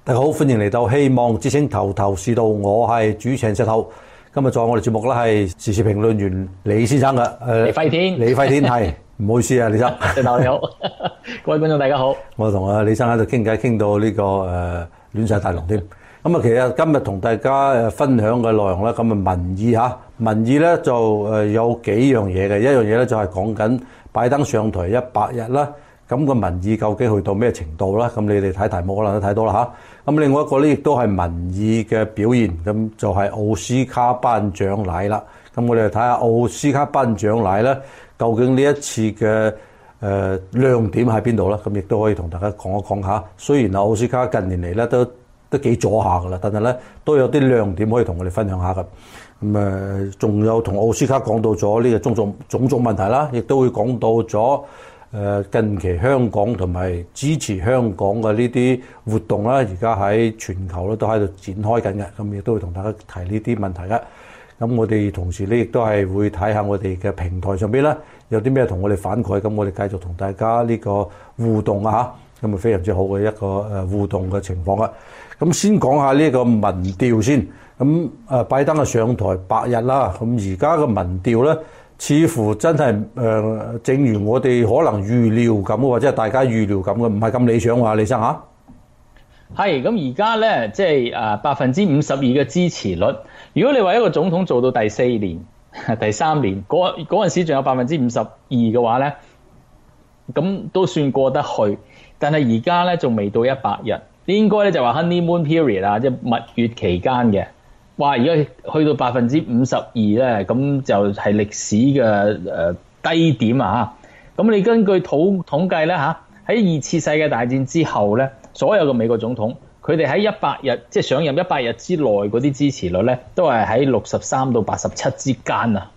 大家好，歡迎嚟到希望之聲頭頭是道，我係主持人石頭。今日在我哋節目咧係時事評論員李先生嘅， 李輝天， 李輝天係，唔好意思啊，李生。 石頭你好，各位觀眾大家好。 我同阿李生喺度傾偈，傾到呢個亂晒大龍添。咁啊，其實今日同大家分享嘅內容咧，咁啊民意咧就有幾樣嘢嘅，一樣嘢咧就係講緊拜登上台100日啦。咁個民意究竟去到咩程度啦？咁你哋睇題目可能都睇到啦嚇。咁另外一個咧，亦都係民意嘅表現，咁就係奧斯卡頒獎禮啦。咁我哋睇下奧斯卡頒獎禮咧，究竟呢一次嘅亮點喺邊度啦？咁亦都可以同大家講一講下。雖然奧斯卡近年嚟咧都幾左下噶啦，但係咧都有啲亮點可以同我哋分享下噶。咁仲有同奧斯卡講到咗呢個種族問題啦，亦都會講到咗近期香港同埋支持香港嘅呢啲活動啦，而家喺全球咧都喺度展開緊嘅，咁亦都會同大家提呢啲問題嘅。咁我哋同時咧亦都係會睇下我哋嘅平台上邊咧有啲咩同我哋反饋，咁我哋繼續同大家呢個互動啊嚇，咁啊非常之好嘅一個互動嘅情況啊。咁先講下呢個民調先，咁拜登啊上台100日啦，咁而家嘅民調咧，似乎真係正如我哋可能預料咁，或者係大家預料咁嘅，唔係咁理想啊，李生嚇。 係咁而家咧，即係52%嘅支持率。如果你話一個總統做到第4年、第3年，嗰陣時仲有52%嘅話咧，咁都算過得去。但係而家咧仲未到100日，應該咧就話 honeymoon period 啊，即係蜜月期間嘅。哇！而家去到52%咧，咁就係歷史嘅低點啊！咁你根據統計咧喺2次世界大戰之後咧，所有嘅美國總統佢哋喺100日即係上任100日之內嗰啲支持率咧，都係喺63到87之間啊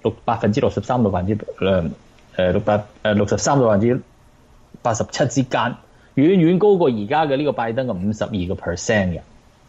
，63到87之間，遠遠高過而家嘅呢個拜登嘅52%嘅。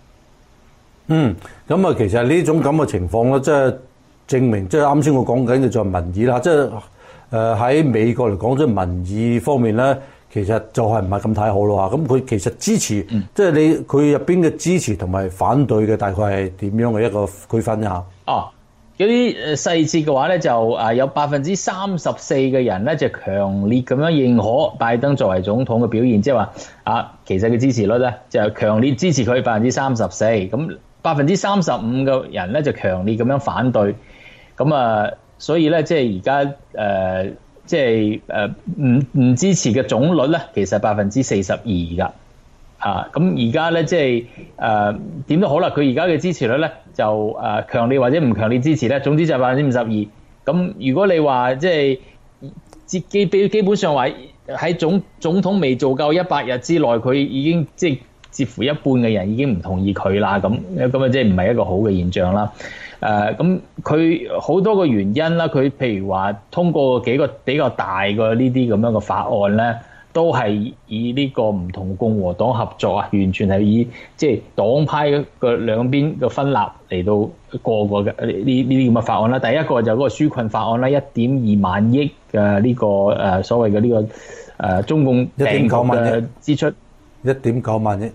咁啊，其實呢種咁嘅情況咧，即係證明，即係啱先我講緊嘅就係民意啦。即係喺美國嚟講，即係民意方面咧，其實就係唔係咁睇好咯嚇。咁佢其實支持，即係佢入邊嘅支持同埋反對嘅，大概係點樣嘅一個區分啊？ 哦，嗰啲細節嘅話咧，就有34%嘅人咧就強烈咁樣認可拜登作為總統嘅表現，即係話其實嘅支持率咧就強烈支持佢34%，咁35%嘅人咧就強烈咁樣反對，咁所以咧即係而家即係唔支持嘅總率咧，其實42%噶，咁而家咧即係點都好啦，佢而家嘅支持率咧就強烈或者唔強烈支持咧，總之就係52%。咁如果你話即係基本上話喺總統未做夠100日之內，佢已經即係似乎一半嘅人已經唔同意佢啦，咁即係唔係一個好嘅現象啦。咁佢好多個原因啦，佢譬如話通過幾個比較大嘅呢啲咁樣嘅法案咧，都係以呢個唔同共和黨合作啊，完全係以即係黨派嘅兩邊嘅分立嚟到過嘅呢啲咁嘅法案啦。第一個就嗰個紓困法案啦，1.2萬億嘅呢個所謂嘅呢個中共病毒嘅支出 1.9萬億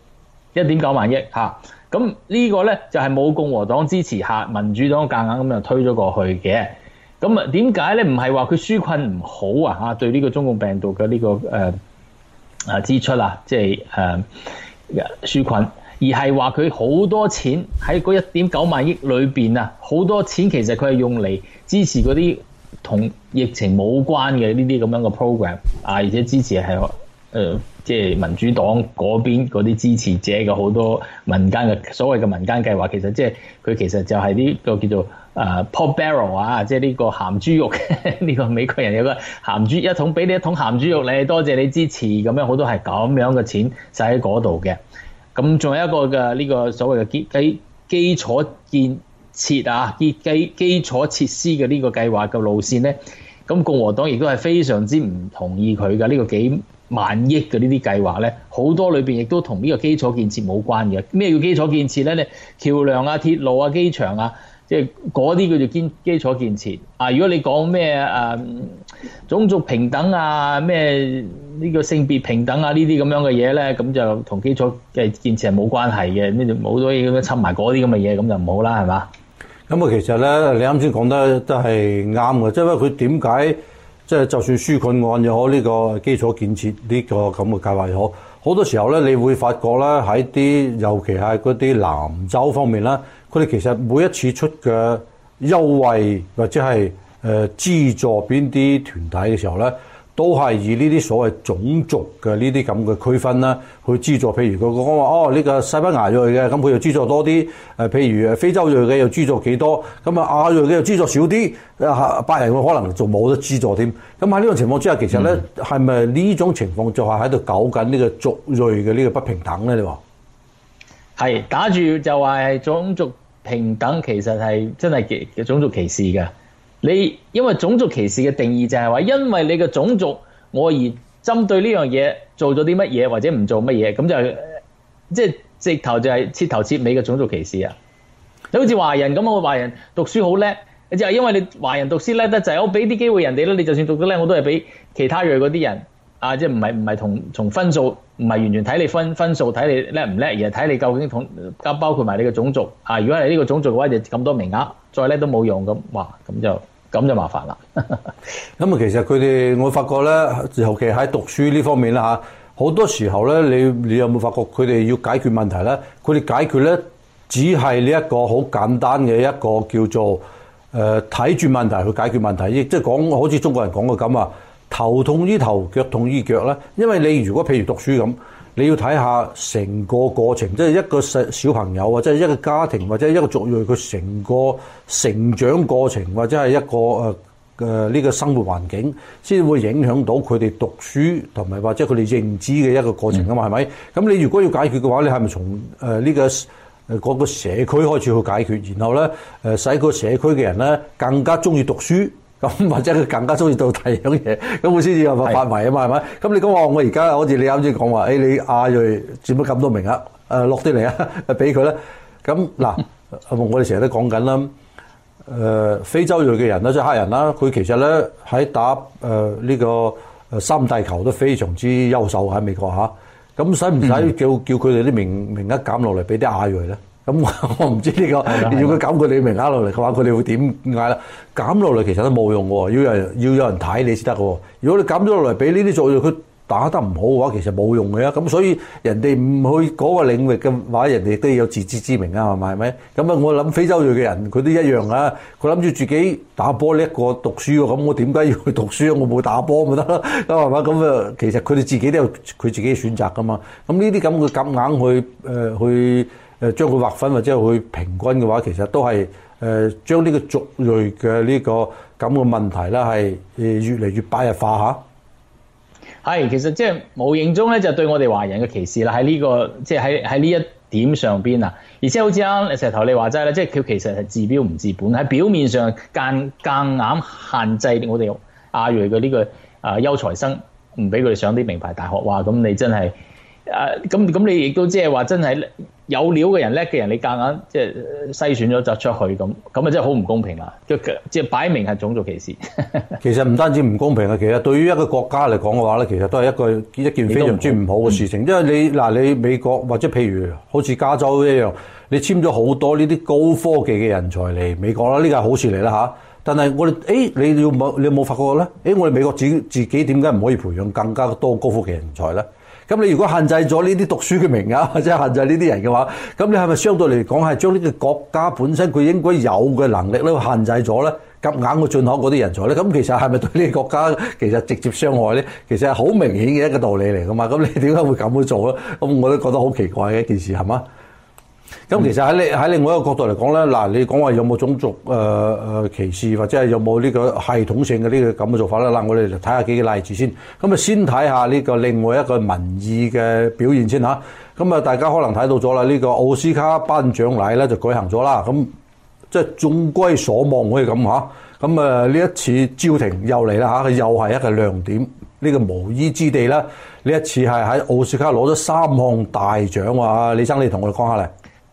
，1.9萬億嚇。咁呢個咧就係冇共和黨支持下，民主黨夾硬咁就推咗過去嘅。咁點解咧？唔係話佢紓困唔好啊？對呢個中共病毒嘅呢個支出啊，即係紓困，而係話佢好多錢喺嗰1.9萬億裏邊啊，好多錢其實佢係用嚟支持嗰啲同疫情冇關嘅呢啲咁樣嘅 program 而且支持係即係民主黨嗰邊嗰啲支持者嘅好多民間嘅所謂嘅民間計劃，其實即係佢其實就係呢個叫做pork barrel 即係呢個鹹豬肉。呢個美國人有個鹹豬一桶，俾你一桶鹹豬肉，你多謝你支持，咁樣好多係咁樣嘅錢使喺嗰度嘅。咁仲有一個嘅呢個所謂嘅基礎建設基礎設施嘅呢個計劃嘅路線咧，咁共和黨亦都係非常之唔同意佢嘅呢個幾萬億嘅呢啲計劃咧，好多裏邊亦都同呢個基礎建設冇關嘅。咩叫基礎建設咧？橋梁啊、鐵路啊、機場啊， 即係嗰啲叫做基礎建設啊！如果你講咩種族平等啊，咩呢個性別平等啊呢啲咁樣嘅嘢咧，咁就同基礎嘅建設係冇關係嘅，呢就冇咗嘢咁樣侵埋嗰啲咁嘅嘢，咁就唔好啦，係嘛？ 咁啊，其實咧，你啱先講得都係啱嘅，即係因為佢點解即係就算紓困案又好，呢個基礎建設呢個咁嘅計劃又好，好多時候咧，你會發覺咧喺啲尤其係嗰啲南州方面啦。佢哋其實每一次出嘅優惠或者係資助邊啲團體嘅時候咧，都係以呢啲所謂種族嘅呢啲咁嘅區分啦，去資助。譬如佢講話呢個西班牙裔嘅，咁佢又資助多啲；譬如非洲裔嘅又資助幾多，咁啊亞裔嘅又資助少啲，白人可能仲冇得資助添。咁喺呢種情況之下，其實咧係咪呢種情況就係喺度搞緊呢個族裔嘅呢個不平等咧？你話係打住就話係種族平等，其實係真係種族歧視嘅。因為種族歧視嘅定義就係話，因為你嘅種族，我而針對呢樣嘢做咗啲乜嘢或者唔做乜嘢，咁就即係直頭就係徹頭徹尾嘅種族歧視啊！你好似華人咁，我華人讀書好叻，就係因為你華人讀書叻得滯，我俾啲機會人哋啦。你就算讀得叻，我都係俾其他裔嗰啲人啊，即係唔係從分數，唔係完全睇你分數睇你叻唔叻，而係睇你究竟包括埋你嘅種族啊。如果係呢個種族嘅話，就咁多名額，再叻都冇用咁，哇咁就麻煩啦。咁啊， 其實佢哋我發覺咧，尤其喺讀書呢方面啦嚇，好多時候咧，你有冇發覺佢哋要解決問題咧？佢哋解決咧，只係呢一個好簡單嘅一個叫做睇住問題去解決問題，亦即係講好似中國人講嘅咁啊，頭痛醫頭，腳痛醫腳啦。因為你如果譬如讀書咁，你要睇下成個過程，即係一個小朋友或者係一個家庭或者一個族裔佢成個成長過程或者係一個呢個生活環境，先會影響到佢哋讀書同埋或者佢哋認知嘅一個過程啊嘛，係咪？咁你如果要解決嘅話，你係咪從呢個嗰個社區開始去解決，然後咧使個社區嘅人咧更加中意讀書？咁或者佢更加中意做第二樣嘢，咁佢先至有個範圍啊嘛，係咪？咁你講話我而家好似你啱先講話，你亞裔佔咗咁多名額，落啲嚟啊，俾佢啦。咁嗱，我哋成日都講緊啦，非洲裔嘅人啦，即係黑人啦，佢其實咧喺打呢個三大球都非常之優秀喺美國嚇。咁使唔使叫佢哋啲名額減落嚟俾啲亞裔咧？咁我唔知呢個，如果減佢哋名額落嚟嘅話，佢哋會點嗌啦？減落嚟其實都冇用喎，要有人睇你先得喎。如果你減咗落嚟俾呢啲族裔，佢打得唔好嘅話，其實冇用嘅。咁所以人哋唔去嗰個領域嘅話，人哋都要有自知之明啊，係咪？咁啊，我諗非洲裔嘅人佢都一樣啊。佢諗住自己打波叻過讀書喎，咁我點解要去讀書啊？我冇打波咪得咯，咁係嘛？咁啊，其實佢哋自己都有佢自己嘅選擇噶嘛。咁呢啲咁嘅夾硬去將佢劃分或者去平均嘅話，其實都係將呢個族裔嘅呢個咁嘅問題啦，係越嚟越白日化嚇。 係，其實即係無形中咧，就對我哋華人嘅歧視啦。喺呢個即係喺呢一點上邊啊，而且好似啱石頭你話齋啦，即係佢其實係治標唔治本，喺表面上夾硬限制我哋亞裔嘅呢個優才生，唔俾佢哋上啲名牌大學。哇！咁你真係咁你亦都即係話真係有料嘅人叻嘅人，你夾硬即係篩選咗就出去咁啊，真係好唔公平啦！即係擺明係種族歧視。 其實唔單止唔公平啊，其實對於一個國家嚟講嘅話咧，其實都係一件非常之唔好嘅事情。因為你美國或者譬如好似加州一樣，你簽咗好多呢啲高科技嘅人才嚟美國啦，呢個係好事嚟啦嚇。但係我哋你有冇發覺咧？我哋美國自己點解唔可以培養更加多高科技人才咧？咁你如果限制咗呢啲讀書嘅名額，或者限制呢啲人嘅話，咁你係咪相對嚟講係將呢個國家本身佢應該有嘅能力咧限制咗咧？夾硬去進口嗰啲人才咧？咁其實係咪對呢個國家其實直接傷害咧？其實係好明顯嘅一個道理嚟噶嘛？咁你點解會咁去做咧？咁我都覺得好奇怪嘅一件事係嘛？咁其實喺另外一個角度嚟講咧，嗱，你講話有冇種族歧視，或者係有冇呢個系統性嘅呢個咁嘅做法咧？嗱，我哋就睇下幾個例子先。咁啊，先睇下呢個另外一個民意嘅表現先嚇。咁啊，大家可能睇到咗啦，呢個奧斯卡頒獎禮咧就舉行咗啦。咁即係眾歸所望可以咁嚇。咁啊，呢一次焦庭又嚟啦嚇，又係一個亮點。呢個無依之地啦，呢一次係喺奧斯卡攞咗3項大獎啊！李生，你同我哋講下嚟。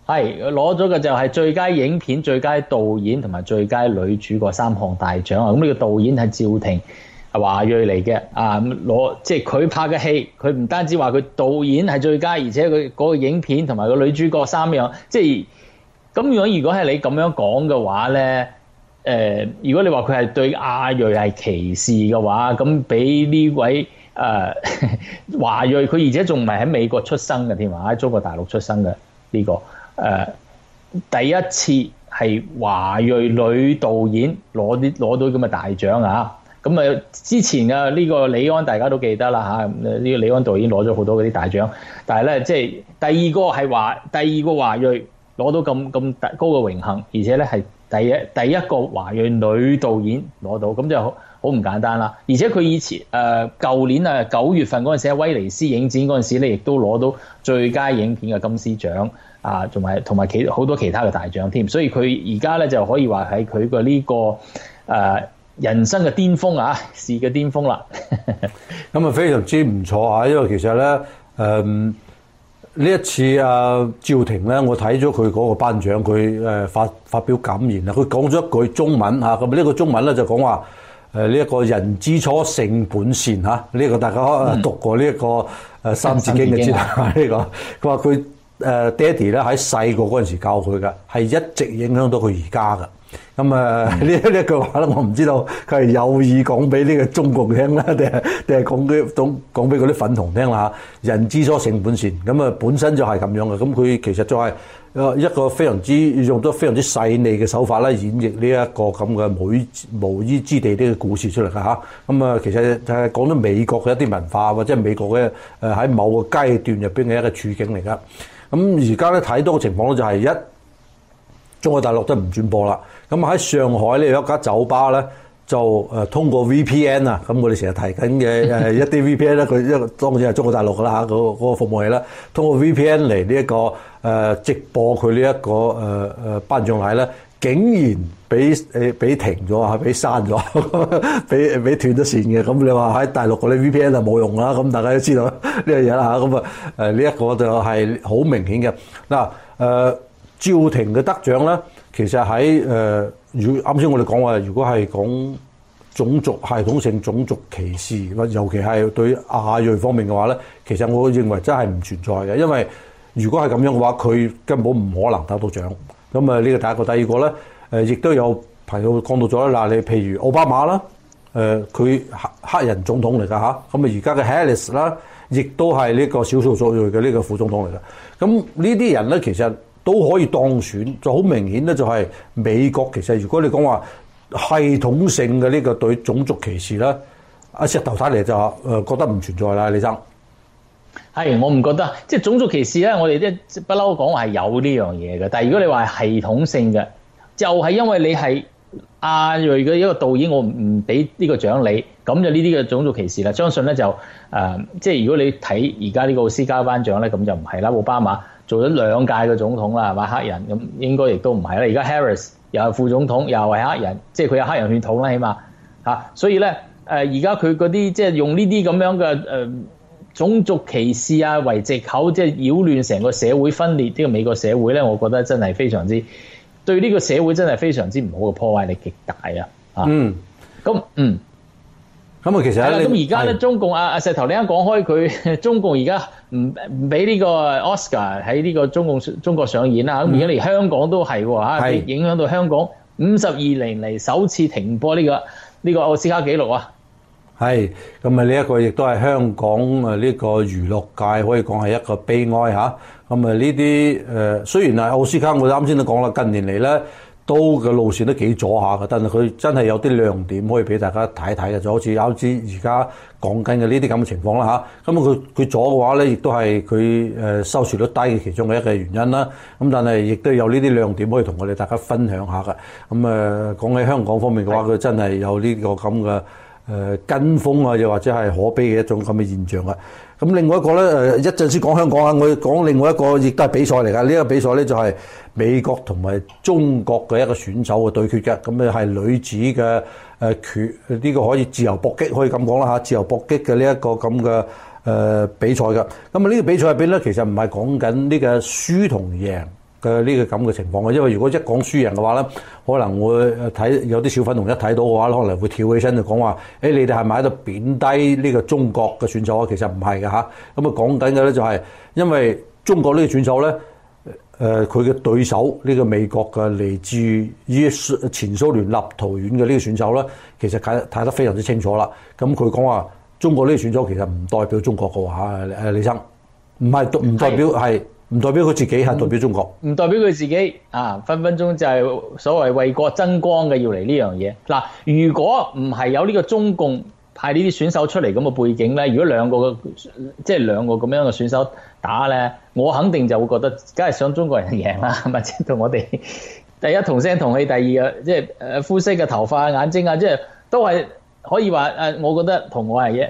係攞咗嘅就係最佳影片、最佳導演同埋最佳女主角3項大獎啊！咁呢個導演係趙婷，係華裔嚟嘅啊！即係佢拍嘅戲，佢唔單止話佢導演係最佳，而且佢嗰個影片同埋個女主角3樣，即係咁如果係你咁樣講嘅話咧，如果你話佢係對亞裔係歧視嘅話，咁俾呢位華裔，佢而且仲唔係喺美國出生嘅添啊，喺中國大陸出生嘅呢個。第一次係華裔女導演攞到咁嘅大獎啊！咁之前嘅呢個李安大家都記得啦嚇，呢個李安導演攞咗好多嗰啲大獎，但係咧即係第二個華裔攞到咁高嘅榮幸，而且咧係第一個華裔女導演攞到，咁就好唔簡單啦。而且佢以前舊年9月份嗰陣時喺威尼斯影展嗰陣時咧，亦都攞到最佳影片嘅金獅獎。啊，同埋好多其他嘅大獎添，所以佢而家咧就可以話係佢嘅呢個人生嘅巔峰啊，事嘅巔峰啦。 咁啊非常之唔錯啊，因為其實咧呢一次趙婷咧，我睇咗佢嗰個頒獎，佢發表感言啊，佢講咗一句中文嚇，咁呢個中文咧就講話呢一個人之初性本善嚇，呢個大家讀過呢一個三字經嘅知道呢個，佢話佢。爹哋咧喺細個嗰陣時教佢嘅，係一直影響到佢而家嘅。咁呢一句話咧，我唔知道佢係有意講俾呢個中共聽啦，定係講俾嗰啲粉紅聽啦嚇。人之初性本善，咁本身就係咁樣嘅。咁佢其實就係一個非常之用咗非常之細膩嘅手法咧，演繹呢一個咁嘅無依之地呢個故事出嚟嘅嚇。咁其實就係講咗美國嘅一啲文化，或者係美國嘅喺某個階段入邊嘅一個處境嚟㗎。咁而家咧睇到嘅情況咧就係中國大陸都唔轉播啦。咁喺上海咧有一家酒吧咧就通過 VPN 啊，咁我哋成日提緊嘅一啲 VPN 咧，佢一個當然係中國大陸㗎啦嚇，嗰個服務器啦，通過 VPN 嚟呢一個直播佢呢一個頒獎禮咧，竟然俾停咗啊，俾刪咗，俾斷咗線嘅。咁你話喺大陸嗰啲 VPN 就冇用啦，咁大家都知道呢樣嘢啦嚇。咁呢一個就係好明顯嘅嗱。趙婷嘅得獎咧，其實喺啱先我哋講話，如果係講種族系統性種族歧視，尤其係對亞裔方面嘅話咧，其實我認為真係唔存在嘅，因為如果係咁樣嘅話，佢根本唔可能得到獎。咁呢個第一個，第二個咧，亦都有朋友講到咗啦。嗱，你譬如奧巴馬啦，佢黑人總統嚟㗎嚇，咁而家嘅 Harris 啦，亦都係呢個少數族裔嘅呢個副總統嚟㗎。咁呢啲人咧，其實都可以當選，就好明顯咧，就係美國其實如果你講話系統性嘅呢個對種族歧視咧，阿石頭睇嚟就覺得唔存在啦，李生。 係，我唔覺得，即係種族歧視咧，我哋即係不嬲講話係有呢樣嘢嘅。但係如果你話係系統性嘅，就係因為你係亞裔嘅一個導演，我唔俾呢個獎你，咁就呢啲嘅種族歧視啦。相信咧就即係如果你睇而家呢個奧斯卡頒獎咧，咁就唔係啦。奧巴馬做咗2屆嘅總統啦，係嘛，黑人，咁應該亦都唔係啦。而家 Harris 又係副總統，又係黑人，即係佢有黑人血統啦，起碼嚇。所以咧而家佢嗰啲即係用呢啲咁樣嘅種族歧視啊為藉口，即係擾亂成個社會分裂。呢個美國社會咧，我覺得真係非常之對呢個社會真係非常之唔好嘅，破壞力極大啊！咁其實咁而家咧，中共阿石頭，你啱講開佢，中共而家唔俾呢個 Oscar 喺呢個中國上演啦。咁而家嚟香港都係喎，影響到香港52年嚟首次停播呢個奧斯卡紀錄啊！ 係咁呢一個亦都係香港呢個娛樂界可以講係一個悲哀嚇。咁呢啲雖然係奧斯卡，我啱先都講啦，近年嚟咧都嘅路線都幾左下嘅，但係佢真係有啲亮點可以俾大家睇睇嘅，就好似啱先而家講緊嘅呢啲咁嘅情況啦嚇。咁佢左嘅話咧，亦都係佢收視率低嘅其中嘅一個原因啦。咁但係亦都有呢啲亮點可以同我哋大家分享下嘅。咁講起香港方面嘅話，佢真係有呢個咁嘅跟風啊，又或者係可悲嘅一種咁嘅現象啊。咁另外一個咧，一陣先講香港啊，我講另外一個亦都係比賽嚟㗎。呢個比賽咧就係美國同埋中國嘅一個選手嘅對決嘅。咁係女子嘅呢個可以自由搏擊，可以咁講啦嚇，自由搏擊嘅呢一個咁嘅比賽㗎。咁呢個比賽入邊咧，其實唔係講緊呢個輸同贏嘅呢個咁嘅情況嘅，因為如果一講輸贏嘅話咧，可能會睇有啲小粉紅一睇到嘅話，可能會跳起身就講話，你哋係咪喺度貶低呢個中國嘅選手啊？其實唔係嘅嚇，咁啊講緊嘅咧就係因為中國呢個選手咧。佢嘅對手呢個美國嘅嚟自於前蘇聯立陶宛嘅呢個選手咧，其實睇得非常之清楚啦。咁佢講話中國呢個選手其實唔代表中國嘅話，李生唔代表係唔代表佢自己係代表中國， 唔代表佢自己啊，分分鐘就係所謂為國爭光嘅要嚟呢樣嘢。嗱，如果唔係有呢個中共派呢啲選手出嚟咁嘅背景咧，如果兩個咁樣嘅選手打咧，我肯定就會覺得，梗係想中國人贏啦，係咪？即係同我哋第一同聲同氣，第二嘅即係膚色嘅頭髮、眼睛啊，即係都係可以話我覺得同我係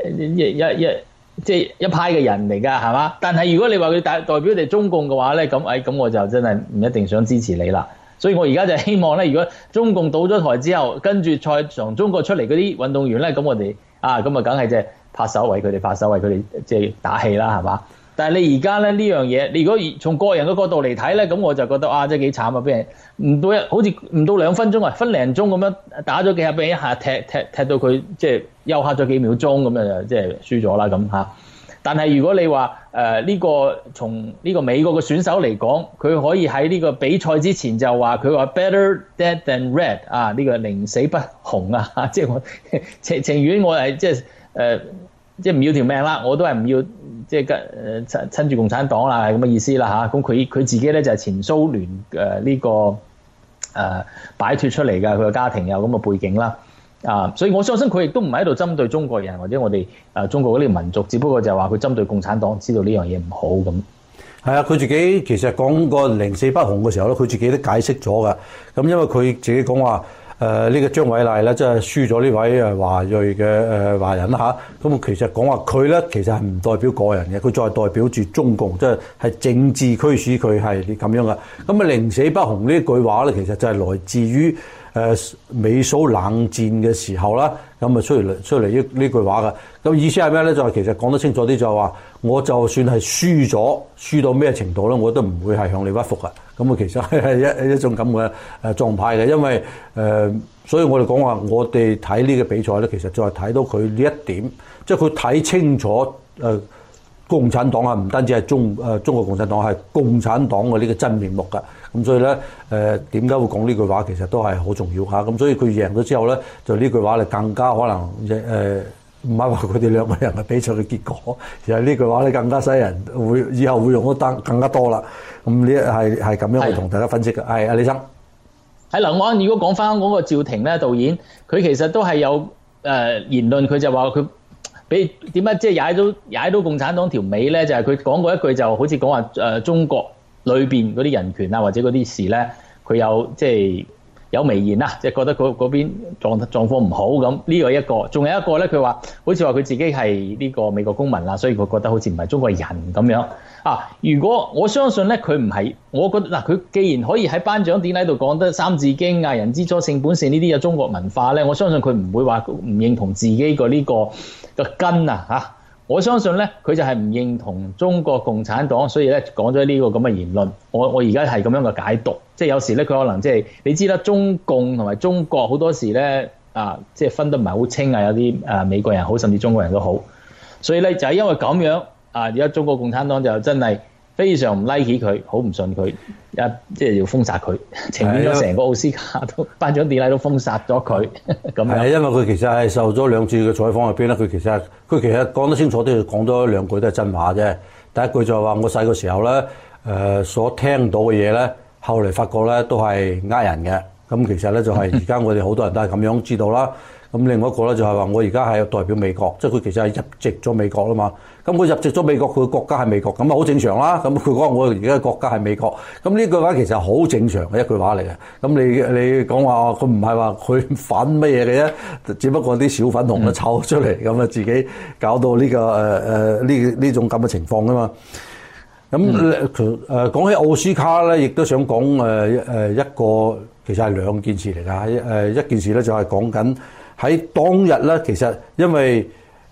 一派嘅人嚟㗎，係嘛？但係如果你話佢代表哋中共嘅話咧，咁我就真係唔一定想支持你啦。所以我而家就希望咧，如果中共倒咗台之後，跟住再從中國出嚟嗰啲運動員咧，咁我哋咁梗係即係拍手為佢哋即係打氣啦，係嘛？但係你而家咧呢樣嘢，你如果從個人嘅角度嚟睇咧，咁我就覺得真係幾慘啊！俾人好似唔到2分鐘啊，分零鐘咁樣打咗幾下，俾一下踢到佢即係休克咗幾秒鐘咁就即係輸咗啦咁嚇。但係如果你話呢個從呢個美國嘅選手嚟講，佢可以喺呢個比賽之前就話佢話 better dead than red 啊，呢個寧死不紅啊，即係我情願我係即係唔要條命啦，我都係唔要即係親住共產黨啦，係咁嘅意思啦嚇。咁佢自己咧就係前蘇聯呢個擺脫出嚟㗎，佢個家庭有咁嘅背景啦。所以我相信佢亦都唔係喺度針對中國人或者我哋中國嗰啲民族，只不過就係話佢針對共產黨，知道呢樣嘢唔好咁。 係啊，佢自己其實講個寧死不紅嘅時候咧，佢自己都解釋咗㗎。咁因為佢自己講話呢個張偉麗咧，即係輸咗呢位華裔嘅華人啦嚇。咁其實講話佢咧其實係唔代表個人嘅，佢再代表住中共，即係政治驅使佢係咁樣嘅。咁寧死不紅呢句話咧，其實就係來自於美蘇冷戰嘅時候啦，咁啊出嚟呢句話嘅。咁意思係咩咧？就係其實講得清楚啲，就係話我就算係輸到咩程度咧，我都唔會係向你屈服嘅。咁啊，其實係一種咁嘅狀態嘅，因為所以我哋講話，我哋睇呢個比賽咧，其實就係睇到佢呢一點，即係佢睇清楚共產黨啊，唔單止係中國共產黨，係共產黨嘅呢個真面目㗎。咁所以咧，點解會講呢句話？其實都係好重要嚇。咁所以佢贏咗之後咧，就呢句話咧更加可能唔係話佢哋兩個人嘅比賽嘅結果，而係呢句話咧更加使人以後會用得更加多啦。咁呢係咁樣去同大家分析嘅。係阿李生， 喺林安，如果講翻嗰個趙婷咧導演，佢其實都係有言論，佢就話佢俾點解即係踩到共產黨條尾咧？就係佢講過一句，就好似講話中國裏邊嗰啲人權啊，或者嗰啲事咧，佢有即係有微言啦，即係覺得嗰邊狀況唔好咁。呢個一個，仲有一個咧，佢話好似話佢自己係呢個美國公民啦，所以佢覺得好似唔係中國人咁樣啊。如果我相信咧，佢唔係，我覺得嗱，佢既然可以喺頒獎典禮度講得《三字經》啊、人之初性本善呢啲嘅中國文化咧，我相信佢唔會話唔認同自己個呢個嘅根啊嚇。我相信咧，佢就係唔認同中國共產黨，所以咧講咗呢個咁嘅言論。我而家係咁樣嘅解讀，即係有時咧佢可能即係你知啦，中共同埋中國好多時咧即係分得唔係好清啊，有啲美國人好，甚至中國人都好。所以咧就係因為咁樣而家中國共產黨就真係非常唔 like 佢，好唔信佢，即係要封殺佢，情願咗成個奧斯卡都頒獎典禮都封殺咗佢咁樣。係因為佢其實係受咗2次嘅採訪入邊咧，佢其實講得清楚啲，講咗2句都係真話啫。第一句就係話我細個時候咧所聽到嘅嘢咧，後嚟發覺咧都係人嘅。咁其實咧就係而家我哋好多人都係咁樣知道啦。咁另外一個咧就係話我而家係代表美國，即係佢其實係入籍咗美國啦嘛。咁佢入籍咗美國，佢國家係美國，咁啊好正常啦。咁佢講我而家國家係美國，咁呢句話其實好正常嘅一句話嚟嘅。咁你講話佢唔係話佢反乜嘢嘅啫，只不過啲小粉紅都湊出嚟，咁啊自己搞到呢個呢種咁嘅情況㗎嘛。咁講起奧斯卡咧，亦都想講一個其實係2件事嚟㗎。一件事咧就係講緊喺當日咧，其實因為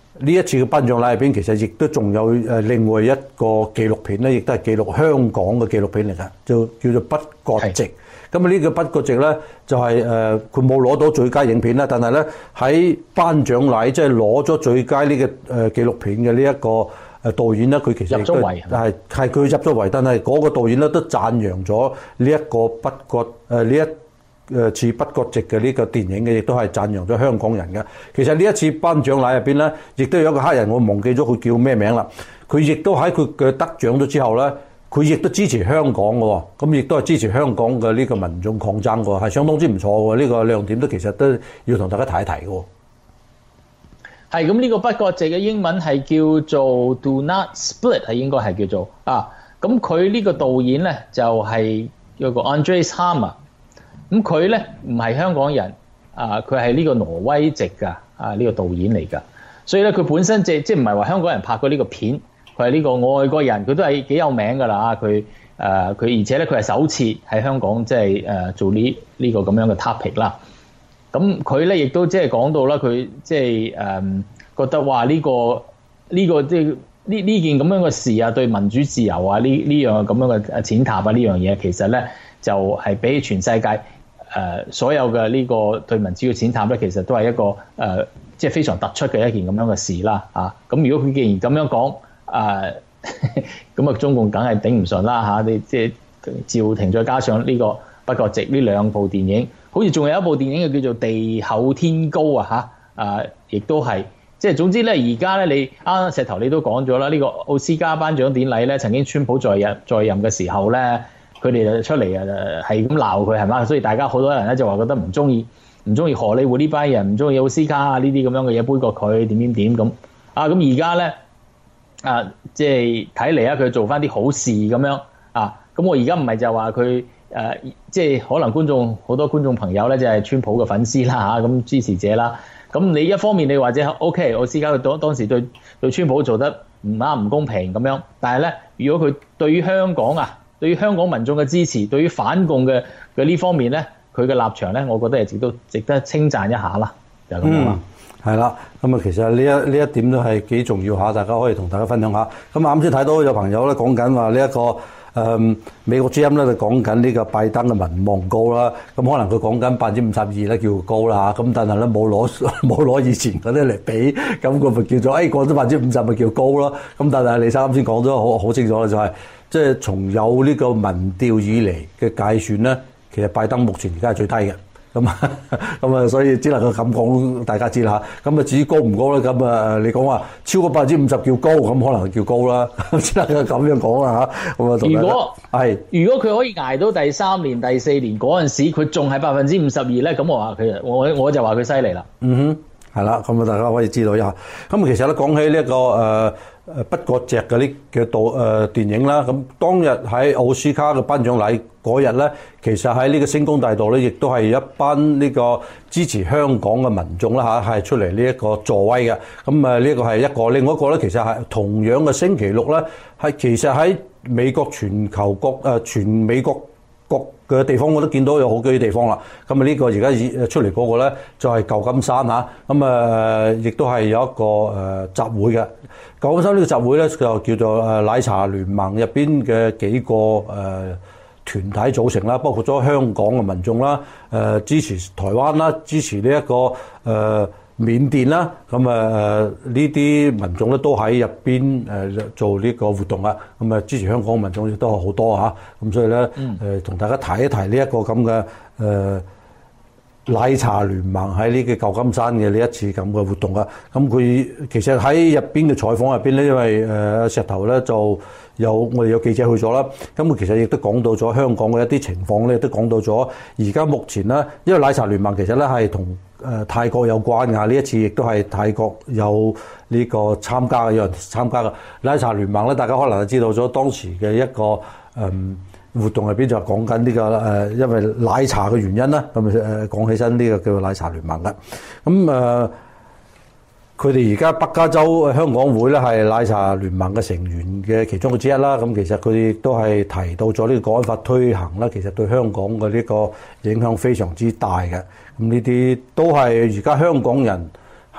呢一次嘅頒獎禮入邊，其實亦都仲有另外一個紀錄片咧，亦都係記錄香港嘅紀錄片嚟㗎，就叫做《不割席》。咁啊，呢個《不割席》咧就係佢冇攞到最佳影片啦，但係咧喺頒獎禮即係攞咗最佳呢個紀錄片嘅呢一個導演咧，佢其實入咗圍係佢入咗圍，但係嗰個導演咧都讚揚咗呢一個不割呢一次不割席嘅呢個電影嘅，亦都係讚揚咗香港人嘅。其實呢一次頒獎禮入邊咧，亦都有一個黑人，我忘記咗佢叫咩名啦。佢亦都喺佢嘅得獎咗之後咧，佢亦都支持香港嘅喎，咁亦都係支持香港嘅呢個民眾抗爭嘅喎，係相當之唔錯嘅。呢個亮點都其實都要同大家提一提嘅。 係咁，呢個不割席嘅英文係叫做 Do Not Split， 係應該係叫做啊。咁佢呢個導演咧就係有個 Andreas Hammer。咁佢咧唔係香港人啊，佢係呢個挪威籍㗎啊，呢個導演嚟㗎。所以咧佢本身即唔係話香港人拍過呢個片，佢係呢個外國人，佢都係幾有名㗎啦。佢而且咧佢係首次喺香港即係做呢個咁樣嘅 topic 啦。咁佢咧亦都即係講到啦，佢即係覺得話呢個即係呢件咁樣嘅事啊，對民主自由啊呢樣咁樣嘅踐踏啊呢樣嘢，其實咧就係比全世界所有嘅呢個對民主嘅踐踏咧，其實都係一個即係非常突出嘅一件咁樣嘅事啦啊！咁如果佢既然咁樣講咁啊中共梗係頂唔順啦嚇！你即係趙婷再加上呢個不割席呢兩部電影，好似仲有一部電影嘅叫做《地厚天高》啊嚇亦都係即係總之咧，而家咧你啱石頭你都講咗啦，呢個奧斯卡頒獎典禮咧，曾經川普在任嘅時候咧。佢哋就出嚟係咁鬧佢係嘛，所以大家好多人咧就話覺得唔中意荷里活呢班人，唔中意奧斯卡啊呢啲咁樣嘅嘢，杯葛佢點咁啊。咁而家咧即係睇嚟啊，佢做翻啲好事咁樣啊。咁我而家唔係就話佢即係可能好多觀眾朋友咧就係川普嘅粉絲啦嚇，咁支持者啦。咁你一方面你或者 OK， 奧斯卡佢當時對川普做得唔啱唔公平咁樣，但係咧如果佢對於香港對於香港民眾嘅支持，對於反共嘅呢方面咧，佢嘅立場咧，我覺得係值得稱讚一下啦，就係咁樣啦。 係啦，咁啊，其實呢一點都係幾重要下，大家可以同大家分享下。咁啱先睇到有朋友咧講緊話呢一個美國之音咧就講緊呢個拜登嘅民望高啦，咁可能佢講緊52%咧叫高啦嚇，咁但係咧冇攞以前嗰啲嚟比，咁佢咪叫做過咗50%咪叫高咯。咁但係李生啱先講咗好清楚啦，就係即係從有呢個民調以嚟嘅計算咧，其實拜登目前而家係最低嘅。咁啊，所以只能夠咁講，大家知啦嚇。咁啊，至於高唔高咧？咁啊，你講話超過50%叫高，咁可能叫高啦。只能夠咁樣講啦嚇。咁啊， 如果佢可以捱到第3年、第4年嗰陣時，佢仲係52%咧，咁我就話佢犀利啦。 嗯哼，係啦，咁啊，大家可以知道一下。咁其實咧，講起呢一個不割席嘅電影啦，咁當日喺奧斯卡嘅頒獎禮嗰日咧，其實喺呢個星光大道咧，亦都係一班呢個支持香港嘅民眾啦嚇，係出嚟呢一個助威嘅。咁啊，呢個係一個，另外一個咧，其實係同樣嘅星期六咧，係其實喺美國全美國各嘅地方我都見到有好幾地方啦。咁啊，呢個而家出嚟嗰個咧就係舊金山嚇，咁啊亦都係有一個集會嘅。舊金山呢個集會咧就叫做奶茶聯盟入邊嘅幾個團體組成啦，包括咗香港嘅民眾啦，支持台灣啦，支持呢一個緬甸啦，咁呢啲民眾咧都喺入邊做呢個活動啊，咁啊支持香港民眾亦都係好多嚇，咁所以咧同大家提一提呢一個咁嘅奶茶聯盟喺呢個舊金山嘅呢一次咁嘅活動啊，咁佢其實喺入邊嘅採訪入邊咧，因為石頭咧就我哋有記者去咗啦，咁佢其實亦都講到咗香港嘅一啲情況咧，都講到咗而家目前咧，因為奶茶聯盟其實咧係同泰國有關㗎，呢一次亦都係泰國有呢個參加嘅，有人參加嘅奶茶聯盟咧，大家可能就知道咗當時嘅一個活動入邊就講緊呢個因為奶茶嘅原因啦，咁講起身呢個叫做奶茶聯盟嘅，咁佢哋而家北加州香港會咧係奶茶聯盟嘅成員嘅其中之一啦，咁其實佢哋都係提到咗呢個國安法推行啦，其實對香港嘅呢個影響非常之大嘅，咁呢啲都係而家香港人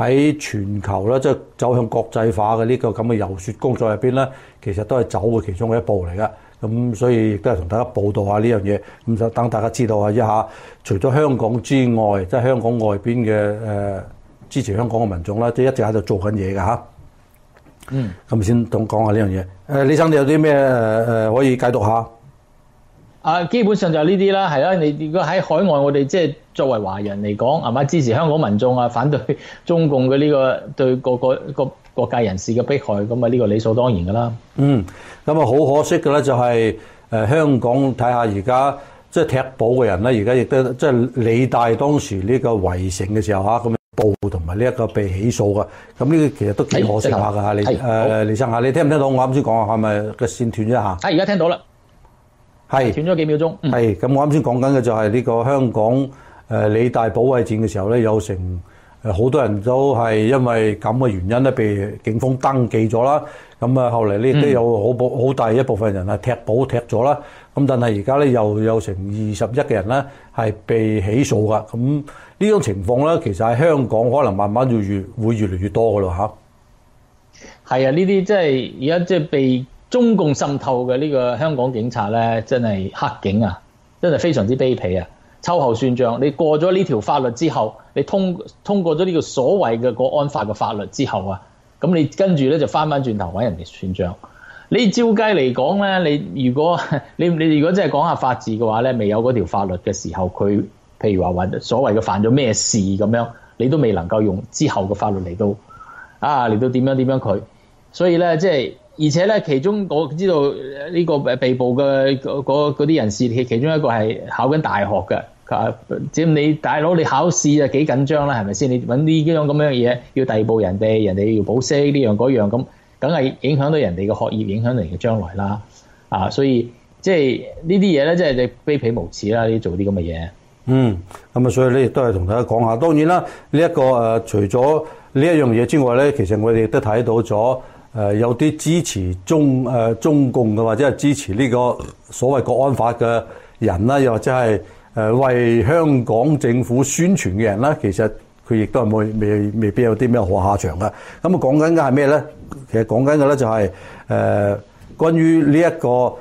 喺全球咧，即係走向國際化嘅呢個咁嘅遊說工作入邊咧，其實都係走嘅其中嘅一步嚟㗎。咁所以亦都係同大家報道下呢樣嘢，咁就等大家知道一下，除咗香港之外，即係香港外邊嘅支持香港嘅民眾啦，即係一直喺度做緊嘢㗎嚇。咁先講下呢樣嘢。李生，你有啲咩可以解讀下？ 基本上就係呢啲啦，係啦。你如果喺海外，我哋即係作為華人嚟講，係嘛，支持香港民眾啊，反對中共嘅呢個對各界人士嘅迫害，咁啊呢個理所當然㗎啦。 咁啊好可惜嘅咧，就係香港睇下而家即係踢保嘅人咧，而家亦都即係理大當時呢個圍城嘅時候嚇，咁報同埋呢一個被起訴㗎。咁呢個其實都幾可惜下㗎嚇。李生嚇，你聽唔聽到我啱先講係咪個線斷咗一下？ 而家聽到啦。係斷咗幾秒鐘。 係咁，我啱先講緊嘅就係呢個香港理大保衛戰嘅時候咧，有成好多人都係因為咁嘅原因咧，被警方登記咗啦。咁啊，後嚟呢都有好大一部分人係踢保踢咗啦。咁但係而家咧又有成21嘅人咧係被起訴㗎。咁呢種情況咧，其實喺香港可能慢慢會越嚟越多㗎咯嚇。 係啊，呢啲即係而家即係被中共滲透嘅呢個香港警察咧，真係黑警啊！真係非常之卑鄙啊！秋後算賬，你過咗呢條法律之後，你通過咗呢個所謂嘅國安法嘅法律之後啊，咁你跟住咧就翻轉頭揾人哋算賬。你照計嚟講咧，你如果真係講下法治嘅話咧，未有嗰條法律嘅時候，佢譬如話所謂嘅犯咗咩事咁樣，你都未能夠用之後嘅法律嚟到點樣佢。所以咧，即係。而且咧，其中我知道呢個被捕嘅嗰啲人士，其中一個係考緊大學嘅。即係你大佬，你考試就幾緊張啦，係咪先？你揾呢樣咁樣嘅嘢，要逮捕人哋要保釋呢樣嗰樣，咁梗係影響到人哋嘅學業，影響到人嘅將來啦。所以即係呢啲嘢咧，即係你卑鄙無恥啦！你做啲咁嘅嘢。 咁啊，所以咧亦都係同大家講下。當然啦，呢一個除咗呢一樣嘢之外咧，其實我哋亦都睇到咗。有啲支持中共嘅，或者係支持呢個所謂國安法嘅人啦，又或者係為香港政府宣傳嘅人啦，其實佢亦都係未必有啲咩好下場嘅。咁啊，講緊嘅係咩咧？其實講緊嘅咧就係關於呢一個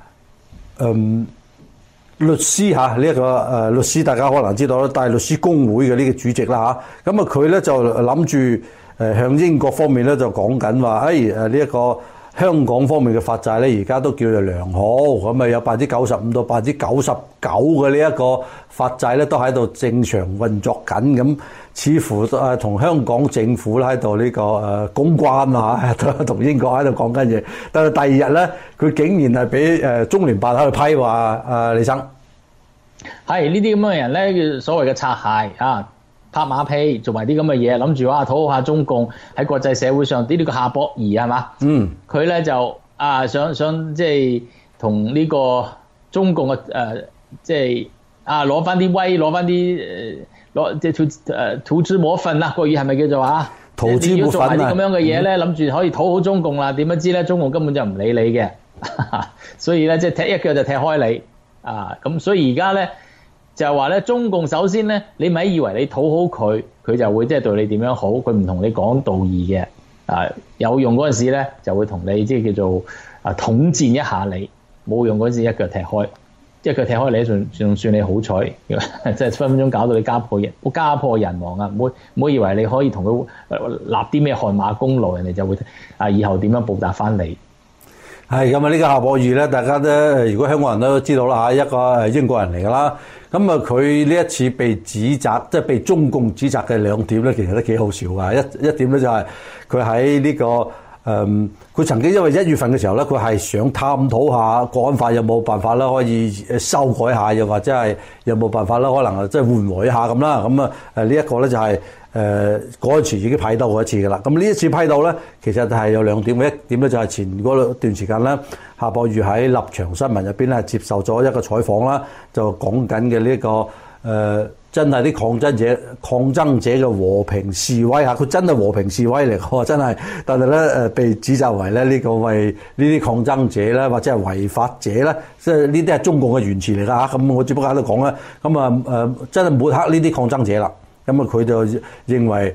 律師嚇，呢一個律師大家可能知道啦，大律師公會嘅呢個主席啦嚇。咁啊，佢咧就諗住。向英國方面咧就講緊話，呢一個香港方面嘅發債咧，而家都叫做良好，咁啊有95%到99%嘅呢一個發債咧都喺度正常運作緊，咁似乎同香港政府咧喺度呢個公關啊，同英國喺度講緊嘢。但係第二日咧，佢竟然係俾中聯辦喺度批話，李生係呢啲咁嘅人咧，所謂嘅擦鞋啊！拍馬屁，做埋啲咁嘅嘢，諗住討好下中共喺國際社會上呢個夏博義係嘛？佢咧就想即係同呢個中共嘅即係攞翻啲威，攞翻啲即係塗脂抹粉啦，國語係咪叫做塗脂抹粉啊？做埋啲咁樣嘅嘢咧，諗住可以討好中共啦，點不知咧中共根本就唔理你嘅，所以咧即係踢一腳就踢開你咁所以而家咧。就係話咧，中共首先咧，你咪以為你討好佢，佢就會即係對你點樣好，佢唔同你講道義嘅，有用嗰陣時咧，就會同你即係叫做統戰一下你，冇用嗰陣時一腳踢開，一腳踢開你仲算你好彩，即係分分鐘搞到你家破人亡啊！唔好以為你可以同佢立啲咩汗馬功勞，人哋就會以後點樣報答翻你。 係咁啊！呢個夏博義咧，大家都如果香港人都知道啦嚇，一個英國人嚟㗎啦。咁啊，佢呢一次被指責，即係被中共指責嘅兩點咧，其實都幾好笑㗎。一點咧就係佢喺呢個佢曾經因為1月份嘅時候咧，佢係想探討下國安法有冇辦法啦，可以修改下，又或者係有冇辦法啦，可能即係緩和一下咁啦。咁啊呢一個咧就係嗰陣時已經批鬥過一次㗎啦。咁呢一次批鬥咧，其實係有兩點嘅。一點咧就係前嗰段時間咧，夏博義喺立場新聞入邊咧接受咗一個採訪啦，就講緊嘅呢個真係啲抗爭者嘅和平示威嚇，佢真係和平示威嚟㗎，真係。但係咧被指責為咧呢個為呢啲抗爭者咧，或者係違法者咧，即係呢啲係中共嘅言詞嚟㗎嚇。咁我只不過喺度講啦。咁真係抹黑呢啲抗爭者啦。咁佢就認為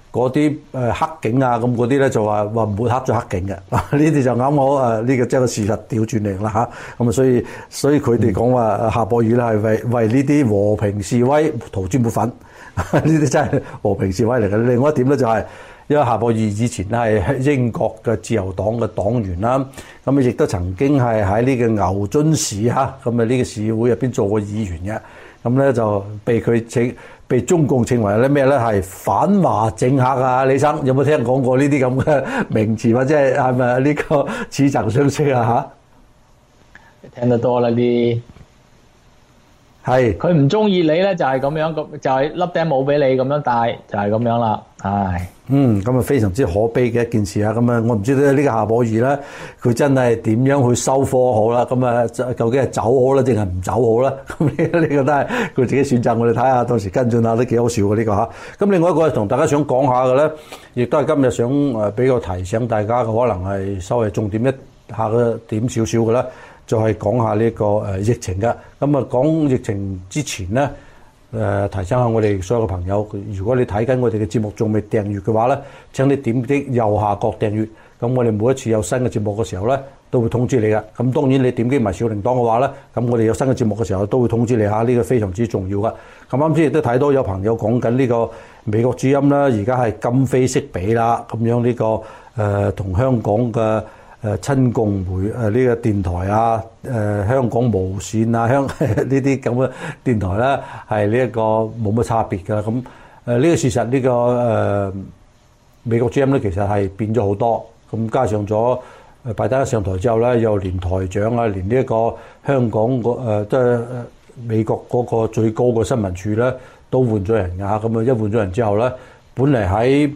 嗰啲黑警啊咁嗰啲咧就話抹黑咗黑警嘅，呢啲就啱我呢個即係個事實調轉嚟啦嚇。咁啊所以佢哋講話夏博義咧係為呢啲和平示威塗脂抹粉，呢啲真係和平示威嚟嘅。另外一點咧就係、因為夏博義以前咧係英國嘅自由黨嘅黨員啦，咁亦都曾經係喺呢個牛津市嚇，咁啊呢個市會入邊做過議員嘅，咁咧就被中共稱為咧咩咧係反華政客啊！李生有冇聽講過呢啲咁嘅名詞或者係咪呢個似曾相識啊？ 嚇，聽得多啦啲。係佢唔中意你咧，就係咁樣，就係笠頂帽俾你咁樣戴，就係咁樣啦。唉， 咁啊非常之可悲嘅一件事啊！咁啊，我唔知道呢個夏博義咧，佢真係點樣去收科好啦？咁啊，究竟係走好啦，定係唔走好啦？咁呢個都係佢自己選擇。我哋睇下，到時跟進下都幾好笑嘅呢個嚇。咁另外一個同大家想講下嘅咧，亦都係今日想比較提醒大家嘅，可能係稍微重點一下嘅點少少嘅啦。就係講下呢個疫情嘅，咁啊講疫情之前咧，提醒下我哋所有嘅朋友，如果你睇緊我哋嘅節目仲未訂閱嘅話咧，請你點擊右下角訂閱，咁我哋每一次有新嘅節目嘅時候咧，都會通知你嘅。咁當然你點擊埋小鈴鐺嘅話咧，咁我哋有新嘅節目嘅時候都會通知你嚇，呢個非常之重要嘅。咁啱先亦都睇到有朋友講緊呢個美國之音啦，而家係今非昔比啦，咁樣呢個同香港嘅親共媒呢個電台啊，香港無線啊，呢啲咁嘅電台咧，係呢一個冇乜差別㗎。咁呢個事實，呢個美國之音咧，其實係變咗好多。咁加上咗拜登上台之後咧，又連台長啊，連呢一個香港即係美國嗰個最高嘅新聞處咧，都換咗人㗎。咁啊一換咗人之後咧，本嚟喺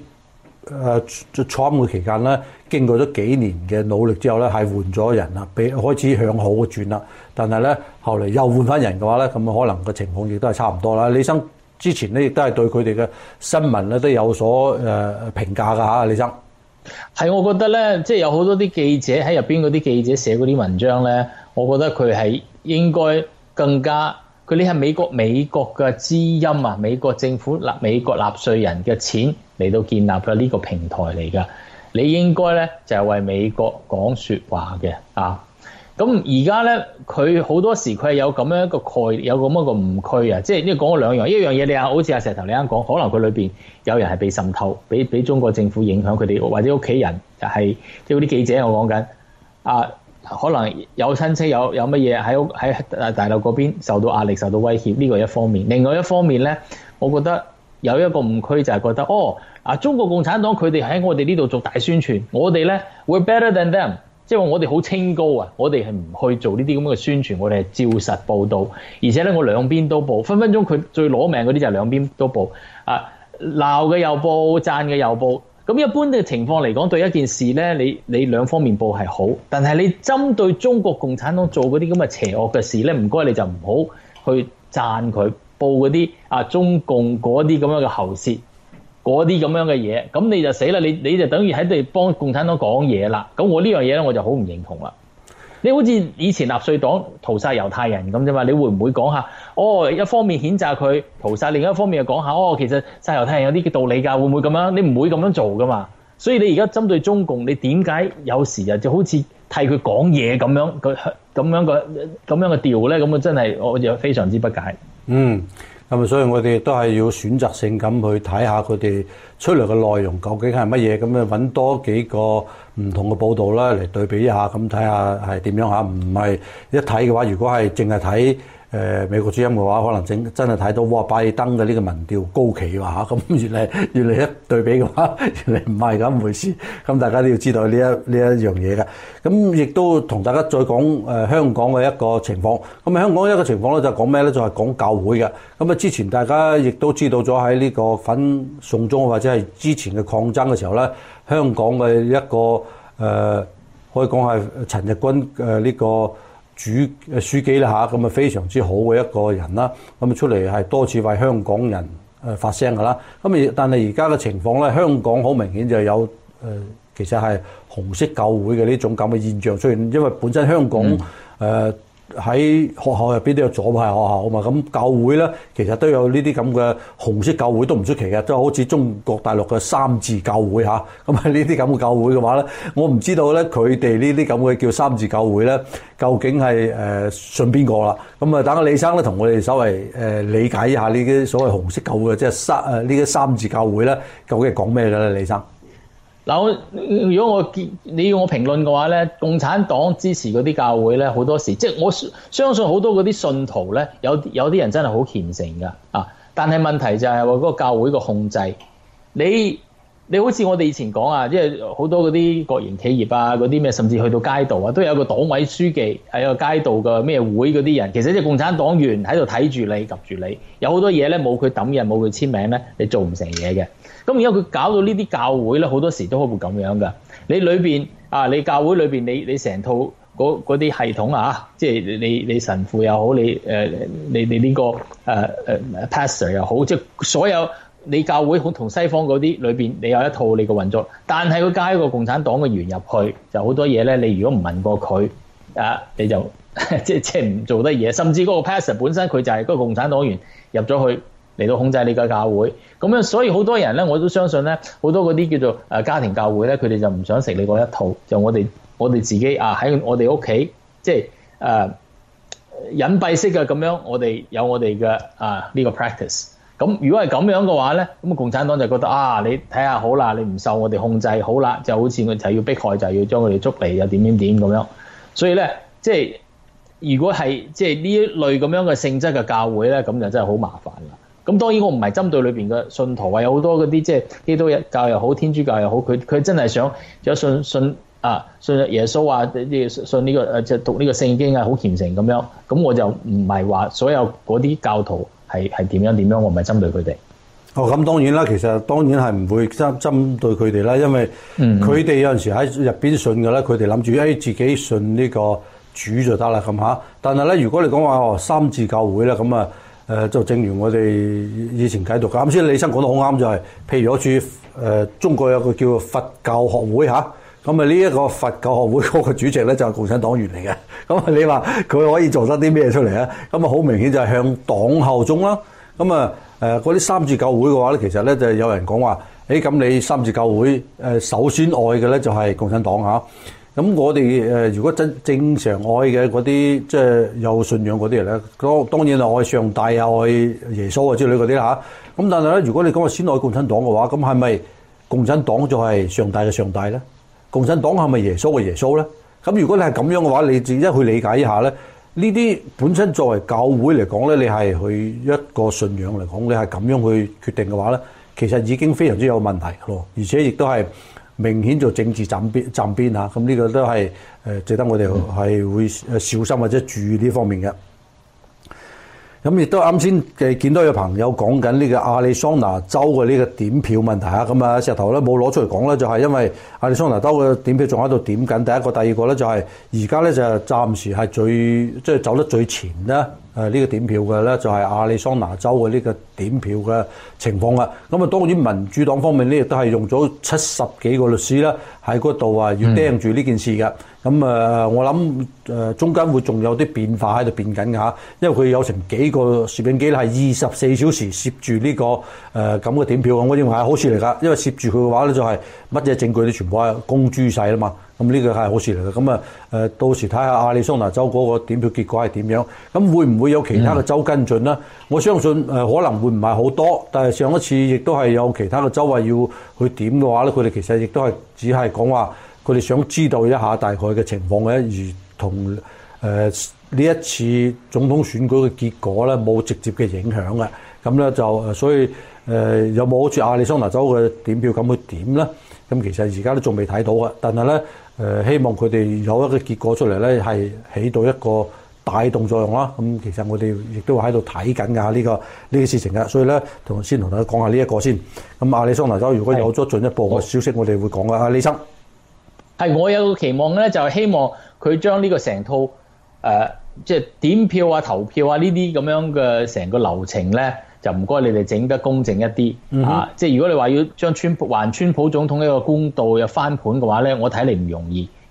Trump 嘅期間咧，經過咗幾年嘅努力之後咧，係換咗人啦，開始向好嘅轉啦。但係咧，後嚟又換翻人嘅話咧，咁可能個情況亦都係差唔多啦。李生之前咧亦都係對佢哋嘅新聞咧都有所評價㗎嚇，李生。 係，我覺得咧，即係有好多啲記者喺入邊嗰啲記者寫嗰啲文章咧，我覺得佢係應該更加。佢呢係美國嘅知音啊，美國政府美國納稅人嘅錢嚟到建立嘅呢個平台嚟㗎，你應該咧就係為美國講説話嘅啊。咁而家咧佢好多時佢係有咁樣一個概念，有咁一個誤區啊，即係呢講咗兩樣，一樣嘢你好似阿石頭你啱講，可能佢裏邊有人係被滲透，俾中國政府影響佢哋，或者屋企人係即係嗰啲記者我講緊啊。可能有親戚有乜嘢喺大陸嗰邊受到壓力受到威脅，呢個一方面。另外一方面咧，我覺得有一個誤區就係覺得中國共產黨佢哋喺我哋呢度做大宣傳，我哋咧 we're better than them， 即係話我哋好清高啊，我哋係唔去做呢啲咁嘅宣傳，我哋係照實報導，而且咧我兩邊都報，分分鐘佢最攞命嗰啲就係兩邊都報鬧嘅又報，讚嘅又報。咁一般嘅情況嚟講，對一件事咧，你兩方面報係好，但係你針對中國共產黨做嗰啲咁嘅邪惡嘅事咧，唔該你就唔好去讚佢，報嗰啲中共嗰啲咁樣嘅喉舌，嗰啲咁樣嘅嘢，咁你就死啦！你就等於喺度幫共產黨講嘢啦。咁我呢樣嘢咧，我就好唔認同啦。你好似以前納粹黨屠殺猶太人咁啫嘛，你會唔會講下？一方面譴責佢屠殺，另一方面又講下其實殺猶太人有啲嘅道理㗎，會唔會咁樣？你唔會咁樣做㗎嘛。所以你而家針對中共，你點解有時就好似替佢講嘢咁樣嘅調咧？咁真係我就非常之不解。 咁所以我哋都係要選擇性咁去睇下佢哋出嚟嘅內容究竟係乜嘢，咁樣揾多幾個唔同嘅報導啦，嚟對比一下，咁睇下係點樣嚇。唔係一睇嘅話，如果係淨係睇美國之音嘅話，可能真係睇到哇拜登嘅呢個民調高企話嚇，咁越嚟一對比嘅話，原來唔係咁回事。咁大家都要知道呢一樣嘢嘅。咁亦都同大家再講香港嘅一個情況。咁香港一個情況咧就係講咩咧？就係講教會嘅。咁啊之前大家亦都知道咗喺呢個反送中或者係之前嘅抗爭嘅時候咧，香港嘅一個可以講係陳日君呢個書記啦嚇，咁啊非常之好嘅一個人啦，咁啊出嚟係多次為香港人發聲噶啦。咁但係而家嘅情況咧，香港好明顯就有其實係紅色教會嘅呢種咁嘅現象出現，因為本身香港喺學校入邊都有左派學校啊嘛，咁教會咧其實都有呢啲咁嘅紅色教會都唔出奇嘅，即係好似中國大陸嘅三自教會嚇，咁啊呢啲咁嘅教會嘅話咧，我唔知道咧佢哋呢啲咁嘅叫三自教會咧，究竟係信邊個啦？咁啊，等阿李生咧同我哋稍微理解一下呢啲所謂紅色教會，即係呢啲三自教會咧，究竟係講咩嘅咧？李生？ 嗱，如果你要我評論嘅話咧，共產黨支持嗰啲教會咧，好多時即係我相信好多嗰啲信徒咧，有啲人真係好虔誠㗎啊！但係問題就係話嗰個教會個控制，你好似我哋以前講啊，即係好多嗰啲國營企業啊，嗰啲咩，甚至去到街道啊，都有個黨委書記喺個街道嘅咩會嗰啲人，其實即係共產黨員喺度睇住你，及住你，有好多嘢咧冇佢抌印，冇佢簽名咧，你做唔成嘢嘅。咁而家佢搞到呢啲教會咧，好多時都會咁樣噶。你裏邊啊，你教會裏邊你成套嗰啲系統啊，即係你神父又好，你呢個pastor 又好，即係所有你教會好同西方嗰啲裏邊，你有一套你嘅運作。但係佢加一個共產黨嘅員入去，就好多嘢咧。你如果唔問過佢啊，你就即係唔做得嘢。甚至嗰個 pastor 本身佢就係嗰個共產黨員入咗去。嚟到控制你嘅教會，咁樣所以好多人咧，我都相信咧，好多嗰啲叫做家庭教會咧，佢哋就唔想食你嗰一套，就我哋自己啊喺我哋屋企，即係隱蔽式嘅咁樣，我哋有我哋嘅呢個 practice。咁如果係咁樣嘅話咧，咁共產黨就覺得你睇下好啦，你唔受我哋控制好啦，就好似佢就要迫害，就要將佢哋捉嚟又點咁樣。所以咧，即係如果係即係呢一類咁樣嘅性質嘅教會咧，咁就真係好麻煩啦。咁當然我唔係針對裏邊嘅信徒，有好多嗰啲即係基督教又好，天主教又好，佢真係想有信耶穌啊，信呢個即係讀呢個聖經啊，好虔誠咁樣。咁我就唔係話所有嗰啲教徒係點樣，我唔係針對佢哋。 咁當然啦，其實當然係唔會針對佢哋啦，因為佢哋有陣時喺入邊信嘅咧，佢哋諗住自己信呢個主就得啦咁嚇。但係咧，如果你講話三自教會咧，咁啊〜就正如我哋以前解讀嘅，啱先李生講得好啱，就係譬如好似中國有個叫佛教學會嚇，咁啊呢一個佛教學會嗰個主席咧就係共產黨員嚟嘅，咁啊你話佢可以做得啲咩出嚟啊？咁啊好明顯就係向黨效忠啦。咁啊嗰啲三自教會嘅話咧，其實咧就有人講話，咁你三自教會首先愛嘅咧就係共產黨嚇。咁我哋如果正常愛嘅嗰啲即係有信仰嗰啲人咧，當然係愛上帝啊、愛耶穌啊之類嗰啲啦嚇。咁但係咧，如果你講話先愛共產黨嘅話，咁係咪共產黨就係上帝嘅上帝咧？共產黨係咪耶穌嘅耶穌咧？咁如果你係咁樣嘅話，你自己去理解一下咧，呢啲本身作為教會嚟講咧，你係去一個信仰嚟講，你係咁樣去決定嘅話咧，其實已經非常之有問題咯，而且亦都係明顯做政治站邊嚇，咁呢個都係值得我哋係會小心或者注意呢方面嘅。咁亦都啱先見到有朋友講緊呢個亞利桑那州嘅呢個點票問題啊，咁啊石頭咧冇攞出嚟講咧，就係因為亞利桑那州嘅點票仲喺度點緊，第一個，第二個咧就係而家咧就暫時係即係走得最前啦。呢個點票嘅咧就係亞利桑那州嘅呢個點票嘅情況啦。咁啊當然民主黨方面咧亦都係用咗70幾個律師啦喺嗰度要盯住呢件事嘅。咁我諗中間會仲有啲變化喺度變緊嘅嚇，因為佢有成幾個攝影機咧係24小時攝住呢個咁嘅點票，我認為係好事嚟㗎，因為攝住佢嘅話咧就係乜嘢證據都全部係公諸晒啦嘛。咁呢個係好事嚟嘅。咁到時睇下亞利桑那州嗰個點票結果係點樣，咁會唔會有其他嘅州跟進呢？我相信可能會唔係好多，但係上一次亦都係有其他嘅州話要去點嘅話咧，佢哋其實亦都係只係講話佢哋想知道一下大概嘅情況嘅，而同呢一次總統選舉嘅結果咧冇直接嘅影響嘅。咁咧就所以有冇好似亞利桑那州嘅點票咁去點咧？咁其實而家都仲未睇到嘅，但係咧希望佢哋有一個結果出嚟咧，係起到一個帶動作用啦。咁其實我哋亦都喺度睇緊㗎呢個事情嘅，所以咧先同大家講下呢一個先。咁亞利桑那州如果有咗進一步嘅消息，我哋會講嘅。李生， 我有個期望咧，就係希望佢將呢個成套即係點票啊、投票啊呢啲咁樣嘅成個流程咧，就唔該你哋整得公正一啲即係如果你話要將還川普總統一個公道又翻盤嘅話咧，我睇嚟唔容易。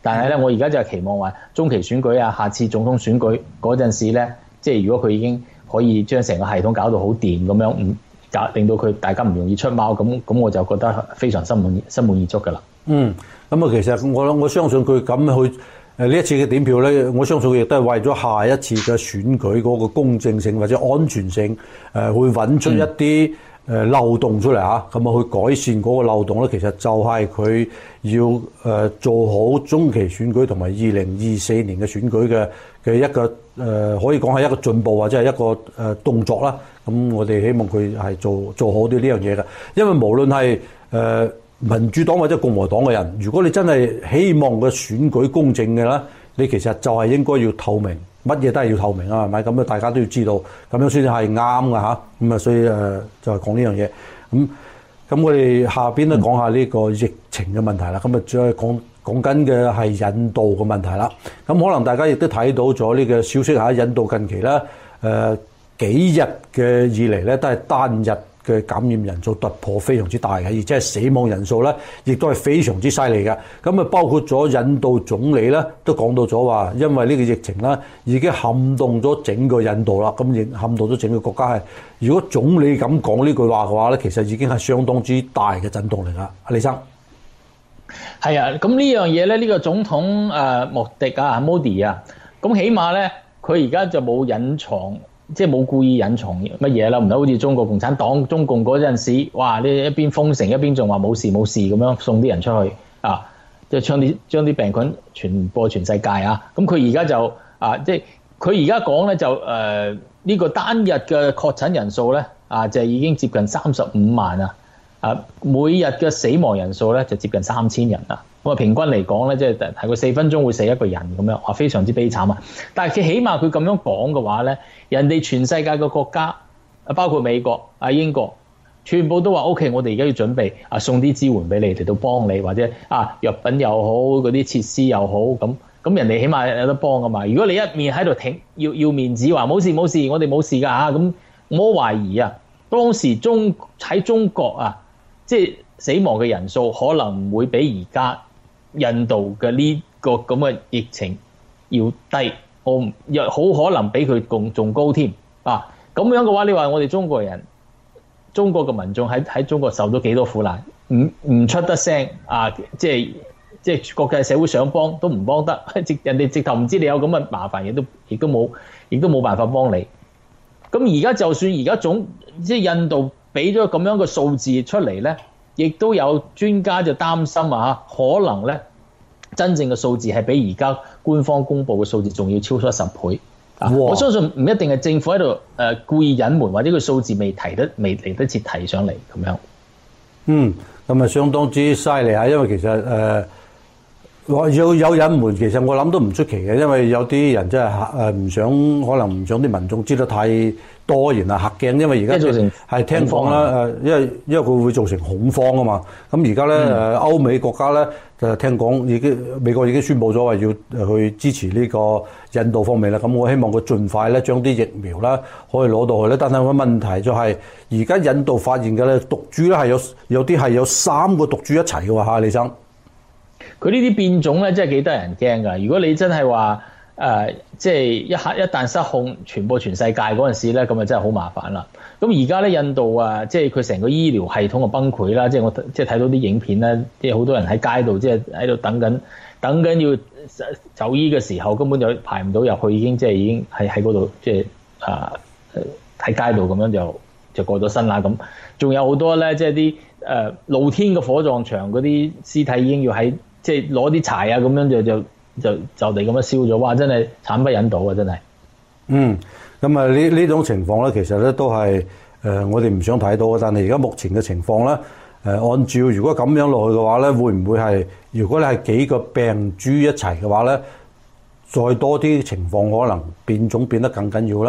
但係咧，我而家就係期望話中期選舉啊，下次總統選舉嗰陣時咧，即係如果佢已經可以將成個系統搞到好掂咁樣，令到佢大家唔容易出貓，咁我就覺得非常心滿意足㗎啦。 咁其實我相信佢咁去呢一次嘅點票咧，我相信佢亦都係為咗下一次嘅選舉嗰個公正性或者安全性，會揾出一啲漏洞出嚟嚇，咁去改善嗰個漏洞咧。其實就係佢要做好中期選舉同埋2024年嘅選舉嘅一個可以講係一個進步或者係一個動作啦。咁我哋希望佢係做好啲呢樣嘢嘅，因為無論係民主黨或者共和黨嘅人，如果你真係希望個選舉公正嘅啦，你其實就係應該要透明，乜嘢都係要透明啊，係咪？咁大家都要知道，咁樣先至係啱㗎嚇。咁所以就係講呢樣嘢。咁我哋下邊咧講下呢個疫情嘅問題啦。咁再講緊嘅係印度嘅問題啦。咁可能大家亦都睇到咗呢個消息嚇，印度近期咧幾日嘅以嚟咧都係單日嘅感染人數突破非常之大嘅，而且係死亡人數咧，亦都係非常之犀利嘅。咁包括咗印度總理咧，都講到咗話，因為呢個疫情咧已經撼動咗整個印度啦，咁亦撼動咗整個國家係。如果總理咁講呢句話嘅話咧，其實已經係相當之大嘅震動嚟㗎。阿李生， 係啊，咁呢樣嘢咧，呢個總統莫迪啊 Modi 啊，咁起碼咧，佢而家就冇隱藏。即係冇故意隱藏乜嘢啦，唔係好似中國共產黨中共嗰陣時，哇！你一邊封城一邊仲話冇事冇事咁樣送啲人出去啊，即係將啲病菌傳播全世界啊！咁佢而家就即係佢而家講咧就呢個單日嘅確診人數咧就已經接近35萬每日嘅死亡人數咧就接近3000人啦。咁平均嚟講咧，即係佢4分鐘會死一個人咁樣，哇！非常之悲慘啊！但係佢起碼佢咁樣講嘅話咧，人哋全世界嘅國家包括美國英國，全部都話 OK， 我哋而家要準備送啲支援俾你哋，到幫你或者藥品又好，嗰啲設施又好，咁人哋起碼有得幫噶嘛。如果你一面喺度要面子話冇事冇事，我哋冇事㗎嚇，咁我懷疑當時喺中國即係死亡嘅人數可能唔會比而家印度嘅呢個咁嘅疫情要低，好可能比佢仲高添咁樣嘅話，你話我哋中國人、中國嘅民眾喺中國受咗幾多苦難，唔出得聲即係國際社會想幫都唔幫得，人哋直頭唔知你有咁嘅麻煩，亦都冇辦法幫你。咁而家就算而家即係印度俾咗咁樣嘅數字出嚟咧，亦都有專家就擔心可能咧真正嘅數字係比而家官方公布嘅數字仲要超出10倍。我相信唔一定係政府喺度故意隱瞞，或者個數字未嚟得切提上嚟咁樣。 咁相當之犀利因為其實有隱瞞，其實我諗都唔出奇嘅，因為有啲人真係可能唔想啲民眾知得太多，然後嚇驚，因為而家係聽講啦，因為佢會造成恐慌啊嘛。咁而家咧歐美國家咧就聽講美國已經宣布咗話要去支持呢個印度方面啦。咁我希望佢盡快咧將啲疫苗啦可以攞到去咧。但係個問題就係而家印度發現嘅咧毒株咧係有啲係有3個毒株一齊嘅喎嚇，李生。 佢呢啲變種咧真係幾得人驚㗎。如果你真係話即係一旦失控傳播全世界嗰陣時咧，咁啊真係好麻煩啦。咁而家咧印度即係佢成個醫療系統嘅崩潰啦。即係我即係睇到啲影片咧，即係好多人喺街度即係喺度等緊要就醫嘅時候，根本就排唔到入去，已經喺嗰度即係喺街度咁樣就過咗身啦。咁仲有好多咧，即係啲露天嘅火葬場嗰啲屍體已經要喺即係攞啲柴咁樣就地咁樣燒咗，哇！真係慘不忍睹啊，真係。 咁呢種情況咧，其實咧都係我哋唔想睇到嘅。但係而家目前嘅情況咧，按照如果咁樣落去嘅話咧，會唔會係如果你係幾個病株一齊嘅話咧，再多啲情況可能變種變得更緊要啦？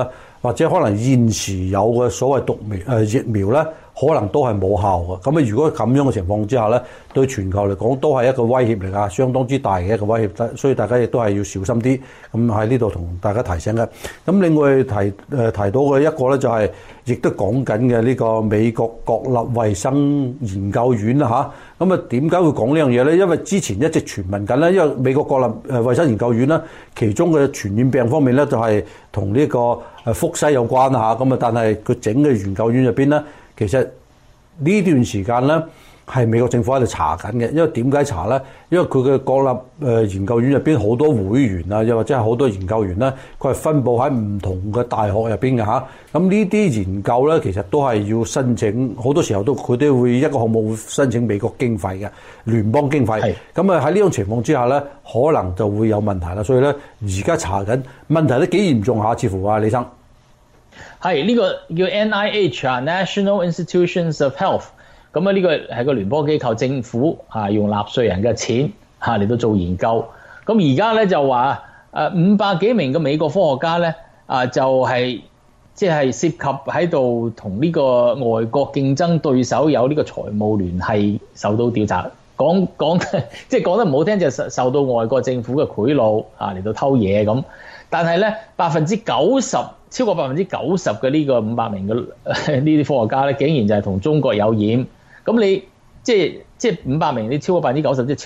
或者可能現時有嘅所謂疫苗咧，可能都係冇效嘅。咁啊，如果咁樣嘅情況之下咧，對全球嚟講都係一個威脅嚟㗎，相當之大嘅一個威脅。所以大家亦都係要小心啲。咁喺呢度同大家提醒嘅。咁另外提到嘅一個咧，就係亦都講緊嘅呢個美國國立衛生研究院啦嚇。咁啊，點解會講呢樣嘢咧？因為之前一直傳聞緊咧，因為美國國立衛生研究院咧，其中嘅傳染病方面咧，就係同呢個福西有關嚇。咁啊，但係佢整嘅研究院入邊咧，其實呢段時間咧係美國政府喺度查緊嘅。因為點解查咧？因為佢嘅國立研究院入邊好多會員啊，又或者係好多研究員咧，佢係分佈喺唔同嘅大學入邊嘅嚇。咁呢啲研究咧，其實都係要申請，好多時候佢都會一個項目會申請美國經費嘅聯邦經費。咁啊，喺呢種情況之下咧，可能就會有問題啦。所以咧，而家查緊問題都幾嚴重下，似乎啊，李生。 係呢個叫 NIH 啊 ，National Institutions of Health。咁啊，呢個係個聯邦機構，政府用納稅人嘅錢嚟到做研究。咁而家咧就話500幾名嘅美國科學家咧就係即係涉及喺度同呢個外國競爭對手有呢個財務聯繫，受到調查。即係講得唔好聽，就受到外國政府嘅賄賂嚟到偷嘢咁。但係咧90%超過90%嘅呢個500名嘅呢啲科學家咧，竟然就係同中國有染。咁你即係500名，你超過90%，即係超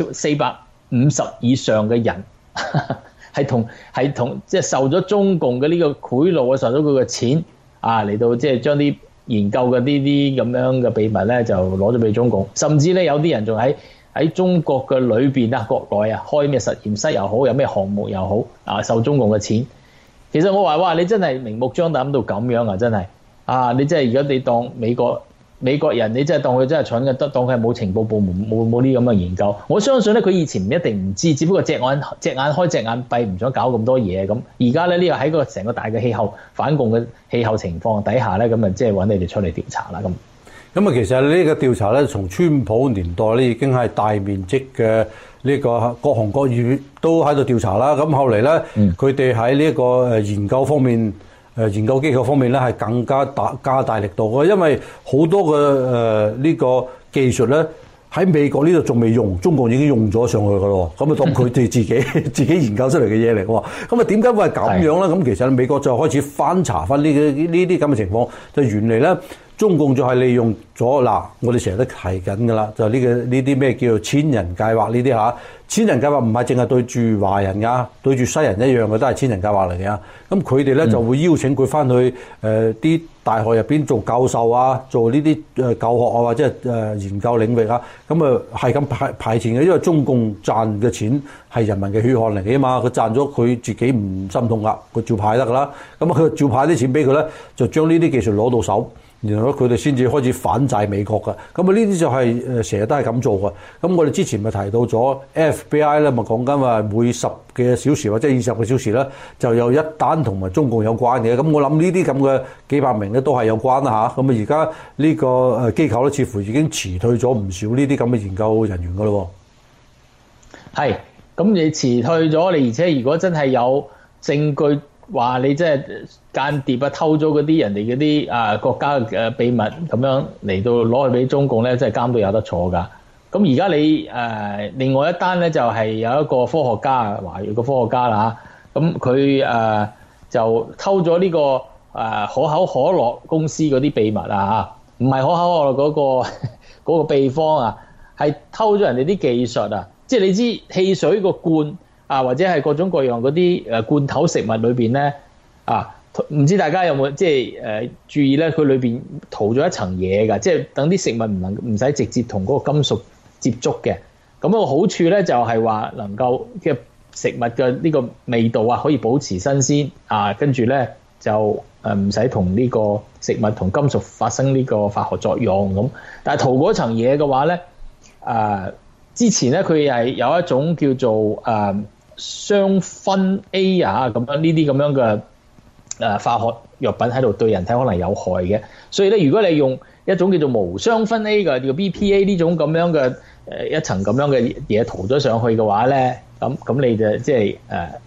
450以上嘅人係同即係受咗中共嘅呢個賄賂啊，受咗佢嘅錢嚟到即係將啲研究嘅呢啲咁樣嘅秘密咧，就攞咗俾中共。甚至咧有啲人仲喺中國嘅裏邊國內開咩實驗室又好，有咩項目又好受中共嘅錢。其實我話哇，你真係明目張膽到咁樣真係你真係，如果你當美國人，你真係當佢真係蠢嘅，當佢係冇情報部門冇呢咁嘅研究。我相信咧，佢以前唔一定唔知，只不過隻眼開隻眼閉，唔想搞咁多嘢咁。而家咧呢個喺個成個大嘅氣候反共嘅氣候情況底下咧，咁啊即係揾你哋出嚟調查啦咁。 咁啊，其實呢個調查咧，從川普年代咧已經係大面積嘅呢個各行各業都喺度調查啦。咁後嚟咧，佢哋喺呢一個研究方面。研究機構方面咧係更加加大力度嘅，因為好多嘅呢個技術咧喺美國呢度仲未用，中國已經用咗上去嘅咯。咁啊當佢哋自己研究出嚟嘅嘢嚟嘅喎。咁啊點解會係咁樣咧？咁其實美國就開始翻查翻呢啲咁嘅情況，就原嚟咧中共就係利用咗我哋成日都提緊㗎啦，就呢啲咩叫做千人計劃呢啲嚇。千人計劃唔係淨係對住華人㗎，對住西人一樣嘅都係千人計劃嚟嘅。咁佢哋咧就會邀請佢翻去啲大學入邊做教授啊，做呢啲教學啊，或者研究領域啊。咁啊係咁派錢嘅，因為中共賺嘅錢係人民嘅血汗嚟嘅嘛，佢賺咗佢自己唔心痛㗎，佢照派得㗎啦。咁啊佢照派啲錢俾佢咧，就將呢啲技術攞到手。然後佢哋先至開始反制美國㗎，咁啊呢啲就係成日都係咁做㗎。咁我哋之前咪提到咗 FBI 咧，咪講緊話每10個小時或者20個小時咧，就有一單同埋中共有關嘅。咁我諗呢啲咁嘅幾百名咧都係有關啦嚇。咁啊而家呢個機構咧，似乎已經辭退咗唔少呢啲咁嘅研究人員㗎咯。 係，咁你辭退咗你，而且如果真係有證據話你即係間諜啊，偷咗嗰啲人哋嗰啲國家嘅秘密咁樣嚟到攞去俾中共咧，真係監都有得坐㗎。咁而家你另外一單咧就係有一個科學家，華裔嘅科學家啦嚇，咁佢就偷咗呢個可口可樂公司嗰啲秘密啊嚇，唔係可口可樂嗰個秘方啊，係偷咗人哋啲技術啊，即係你知汽水個罐。或者係各種各樣嗰啲罐頭食物裏邊咧，唔知大家有冇即係注意咧？佢裏邊塗咗一層嘢㗎，即係等啲食物唔使直接同嗰個金屬接觸嘅。咁個好處咧就係話能夠嘅食物嘅呢個味道可以保持新鮮跟住咧就唔使同呢個食物同金屬發生呢個化學作用咁。但係塗嗰層嘢嘅話咧，之前咧佢係有一種叫做雙酚 A 咁樣呢啲咁樣嘅化學藥品喺度對人體可能有害嘅，所以咧如果你用一種叫做無雙酚 A 嘅叫 BPA 呢種咁樣嘅一層咁樣嘅嘢塗咗上去嘅話咧，咁你就即係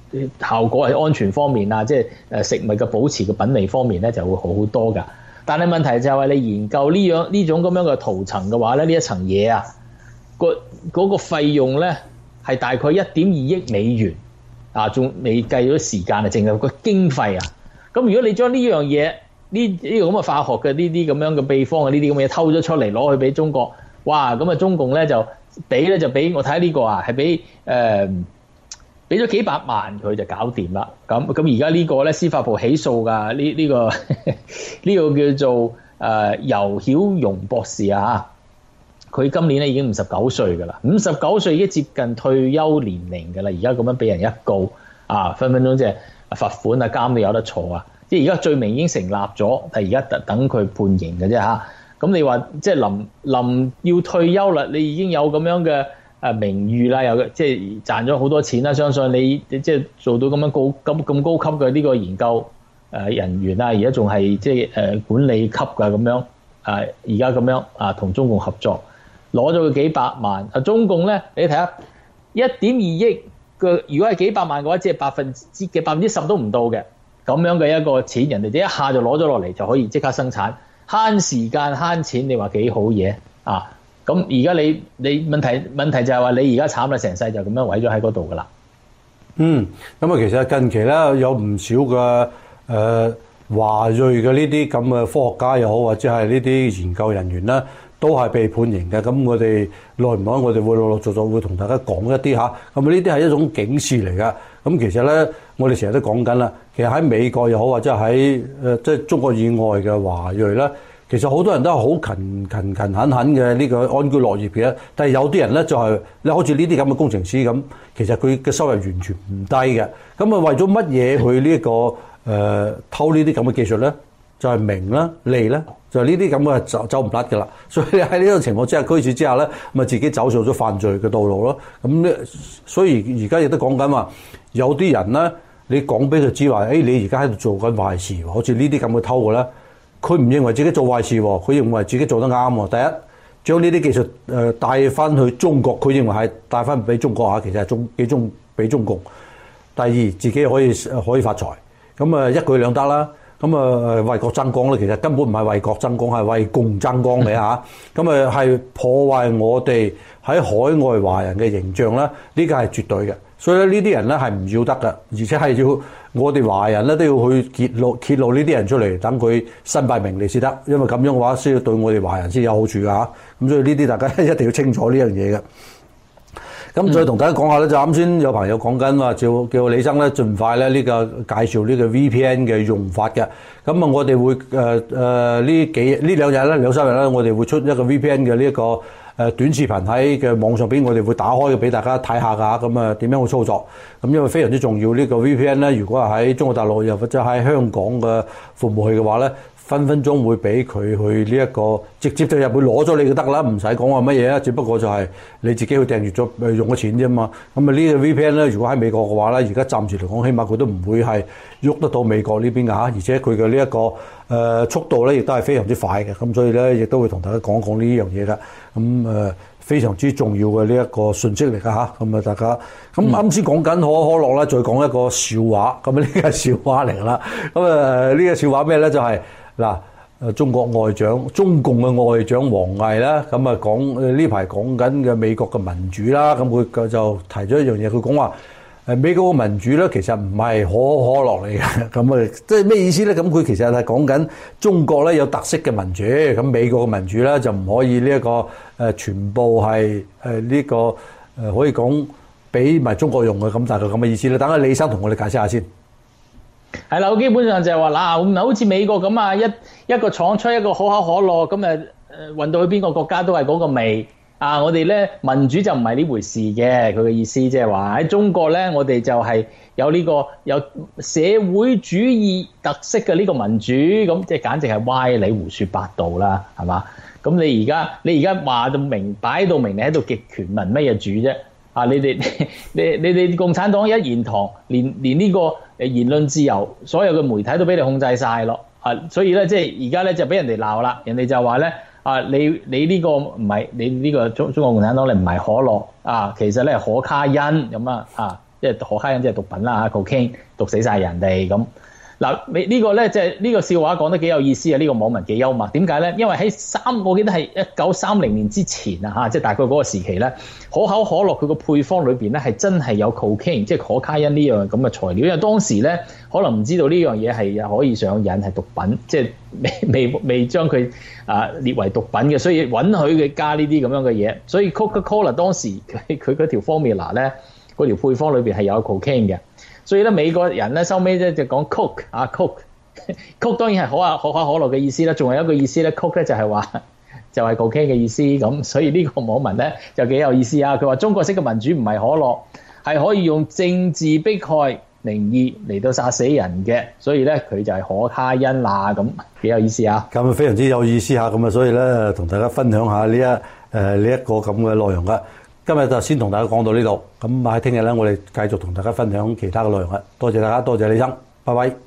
效果喺安全方面啊，即係食物嘅保持嘅品味方面咧就會好好多㗎。但係問題就係話你研究呢種咁樣嘅塗層嘅話咧，呢一層嘢啊，嗰個費用咧係大概1.2億美元啊，仲未計咗時間啊，淨係個經費啊。咁如果你將呢樣嘢呢個咁嘅化學嘅呢啲咁樣嘅秘方嘅呢啲咁嘅嘢偷咗出嚟攞去俾中國，哇！咁啊中共咧就俾我睇呢個啊係俾咗幾百萬佢就搞掂啦。咁而家呢個咧司法部起訴㗎，呢個呢個叫做游曉容博士啊，佢今年咧已經59歲㗎啦，59歲已經接近退休年齡㗎啦，而家咁樣俾人一告啊，分分鐘即係罰款啊監都有得坐啊！即係而家罪名已經成立咗，但係而家等佢判刑嘅啫嚇。咁你話即係臨要退休啦，你已經有咁樣嘅名譽啦，又即係賺咗好多錢啦。相信你即係做到咁樣咁高級嘅呢個研究人員啦，而家仲係即係管理級㗎咁樣。而家咁樣同中共合作，攞咗佢幾百萬。中共咧，你睇下1.2億嘅，如果係幾百萬嘅話，即係10%都唔到嘅。咁樣嘅一個錢，人哋一下就攞咗落嚟，就可以即刻生產，慳時間慳錢，你話幾好嘢啊？咁而家你問題就係話你而家慘啦，成世就咁樣毀咗喺嗰度噶啦。咁其實近期咧有唔少嘅華裔嘅呢啲咁嘅科學家又好，或者係呢啲研究人員咧，都係被判刑嘅。咁我哋耐唔耐我哋會陸陸續續會同大家講一啲嚇。咁呢啲係一種警示嚟㗎。咁其實咧，我哋成日都講緊啦。其實喺美國又好，或者喺即係中國以外嘅華裔咧，其實好多人都係好勤懇嘅呢個安居樂業嘅。但係有啲人咧就係你好似呢啲咁嘅工程師咁，其實佢嘅收入完全唔低嘅。咁啊為咗乜嘢去呢個偷呢啲咁嘅技術咧？就係名啦、利啦，就係呢啲咁嘅走唔甩㗎啦。所以喺呢種情況之下，驅使之下咧，咪自己走上咗犯罪嘅道路咯。咁咧，所以而家亦都講緊話，有啲人咧，你講俾佢知話，你而家喺度做緊壞事，好似呢啲咁嘅偷嘅咧，佢唔認為自己做壞事喎，佢認為自己做得啱喎。第一，將呢啲技術帶翻去中國，佢認為係帶翻俾中國其實係俾中共。第二，自己可以發財，咁一舉兩得啦。咁為國爭光咧，其實根本唔係為國爭光，係為共爭光嘅嚇。咁係破壞我哋喺海外華人嘅形象啦，呢個係絕對嘅。所以咧，呢啲人咧係唔要得嘅，而且係要我哋華人咧都要去揭露呢啲人出嚟，等佢身敗名裂先得。因為咁樣嘅話，先要對我哋華人先有好處㗎嚇。咁所以呢啲大家一定要清楚呢樣嘢嘅。咁再同大家講下咧，就啱先有朋友講緊話，叫李生咧盡快咧呢個介紹呢個 VPN 嘅用法嘅。咁我哋會呢兩日咧2-3日咧，我哋會出一個 VPN 嘅呢一個短視頻喺嘅網上邊，我哋會打開嘅俾大家睇下㗎。咁點樣去操作？咁因為非常之重要，呢個 VPN 咧，如果係喺中國大陸又或者喺香港嘅服務器嘅話咧，分分鐘會俾佢去呢一個直接就入去攞咗你就得啦，唔使講話乜嘢啊，只不過就係你自己去訂閱咗用咗錢啫嘛。咁呢個 VPN 咧，如果喺美國嘅話咧，而家暫時嚟講，起碼佢都唔會係喐得到美國呢邊㗎嚇，而且佢嘅呢一個速度咧，亦都係非常之快嘅。咁所以咧，亦都會同大家講講呢樣嘢㗎。咁非常之重要嘅呢一個訊息嚟㗎嚇。咁大家咁啱先講緊可樂咧，再講一個笑話。咁呢個係笑話嚟㗎啦。咁呢個笑話咩咧？就係中共嘅外長王毅啦，咁講呢排講緊嘅美國嘅民主啦，咁佢就提咗一樣嘢，佢講話美國嘅民主咧，其實唔係可樂嚟嘅，咁即係咩意思咧？咁佢其實係講緊中國咧有特色嘅民主，咁美國嘅民主咧就唔可以呢一個全部係呢個可以講俾埋中國用嘅，咁大概咁嘅意思咧。等下李生同我哋解釋下先。 係啦，基本上就係話嗱，好似美國咁啊，一個廠出一個可口可樂，咁運到去邊個國家都係嗰個味啊！我哋咧民主就唔係呢回事嘅，佢嘅意思即係話喺中國咧，我哋就係有呢個有社會主義特色嘅呢個民主，咁即係簡直係歪理胡說八道啦，係嘛？咁你而家話到明擺到明，你喺度極權民乜嘢主啫？啊！你哋共產黨一言堂，連呢個言論自由，所有嘅媒體都俾你控制晒咯。所以咧，即係而家咧就俾人哋鬧啦。人哋就話咧你呢個唔係你呢個中國共產黨，你唔係可樂啊，其實咧係可卡因咁啊。 即係可卡因即係毒品啦 ，cocaine 毒死晒人哋咁。嗱，呢個咧即係呢個笑話講得幾有意思啊！呢個網民幾幽默，點解咧？因為喺我記得係1930年之前啊嚇，即係大概嗰個時期咧，可口可樂佢個配方裏邊咧係真係有 cocaine， 即係可卡因呢樣咁嘅材料。因為當時咧可能唔知道呢樣嘢係可以上癮係毒品，即係未將佢列為毒品嘅，所以允許佢加呢啲咁樣嘅嘢。所以 Coca-Cola 當時佢嗰條 formula 咧，嗰條配方裏邊係有 cocaine 嘅。所以咧，美國人咧收尾咧就講 Coke 啊 Coke 當然係可口可樂嘅意思啦，仲有一個意思咧 Coke 咧就係話就係 cocaine 嘅意思咁，所以呢個網民咧就幾有意思啊！佢話中國式嘅民主唔係可樂，係可以用政治迫害名義嚟到殺死人嘅，所以咧佢就係可卡因啦，咁幾有意思啊！ 咁非常之有意思嚇，咁啊，所以咧同大家分享下呢一個咁嘅內容噶。今日就先同大家講到呢度，咁喺聽日咧，我哋繼續同大家分享其他嘅內容啦。多謝大家，多謝李生，拜拜。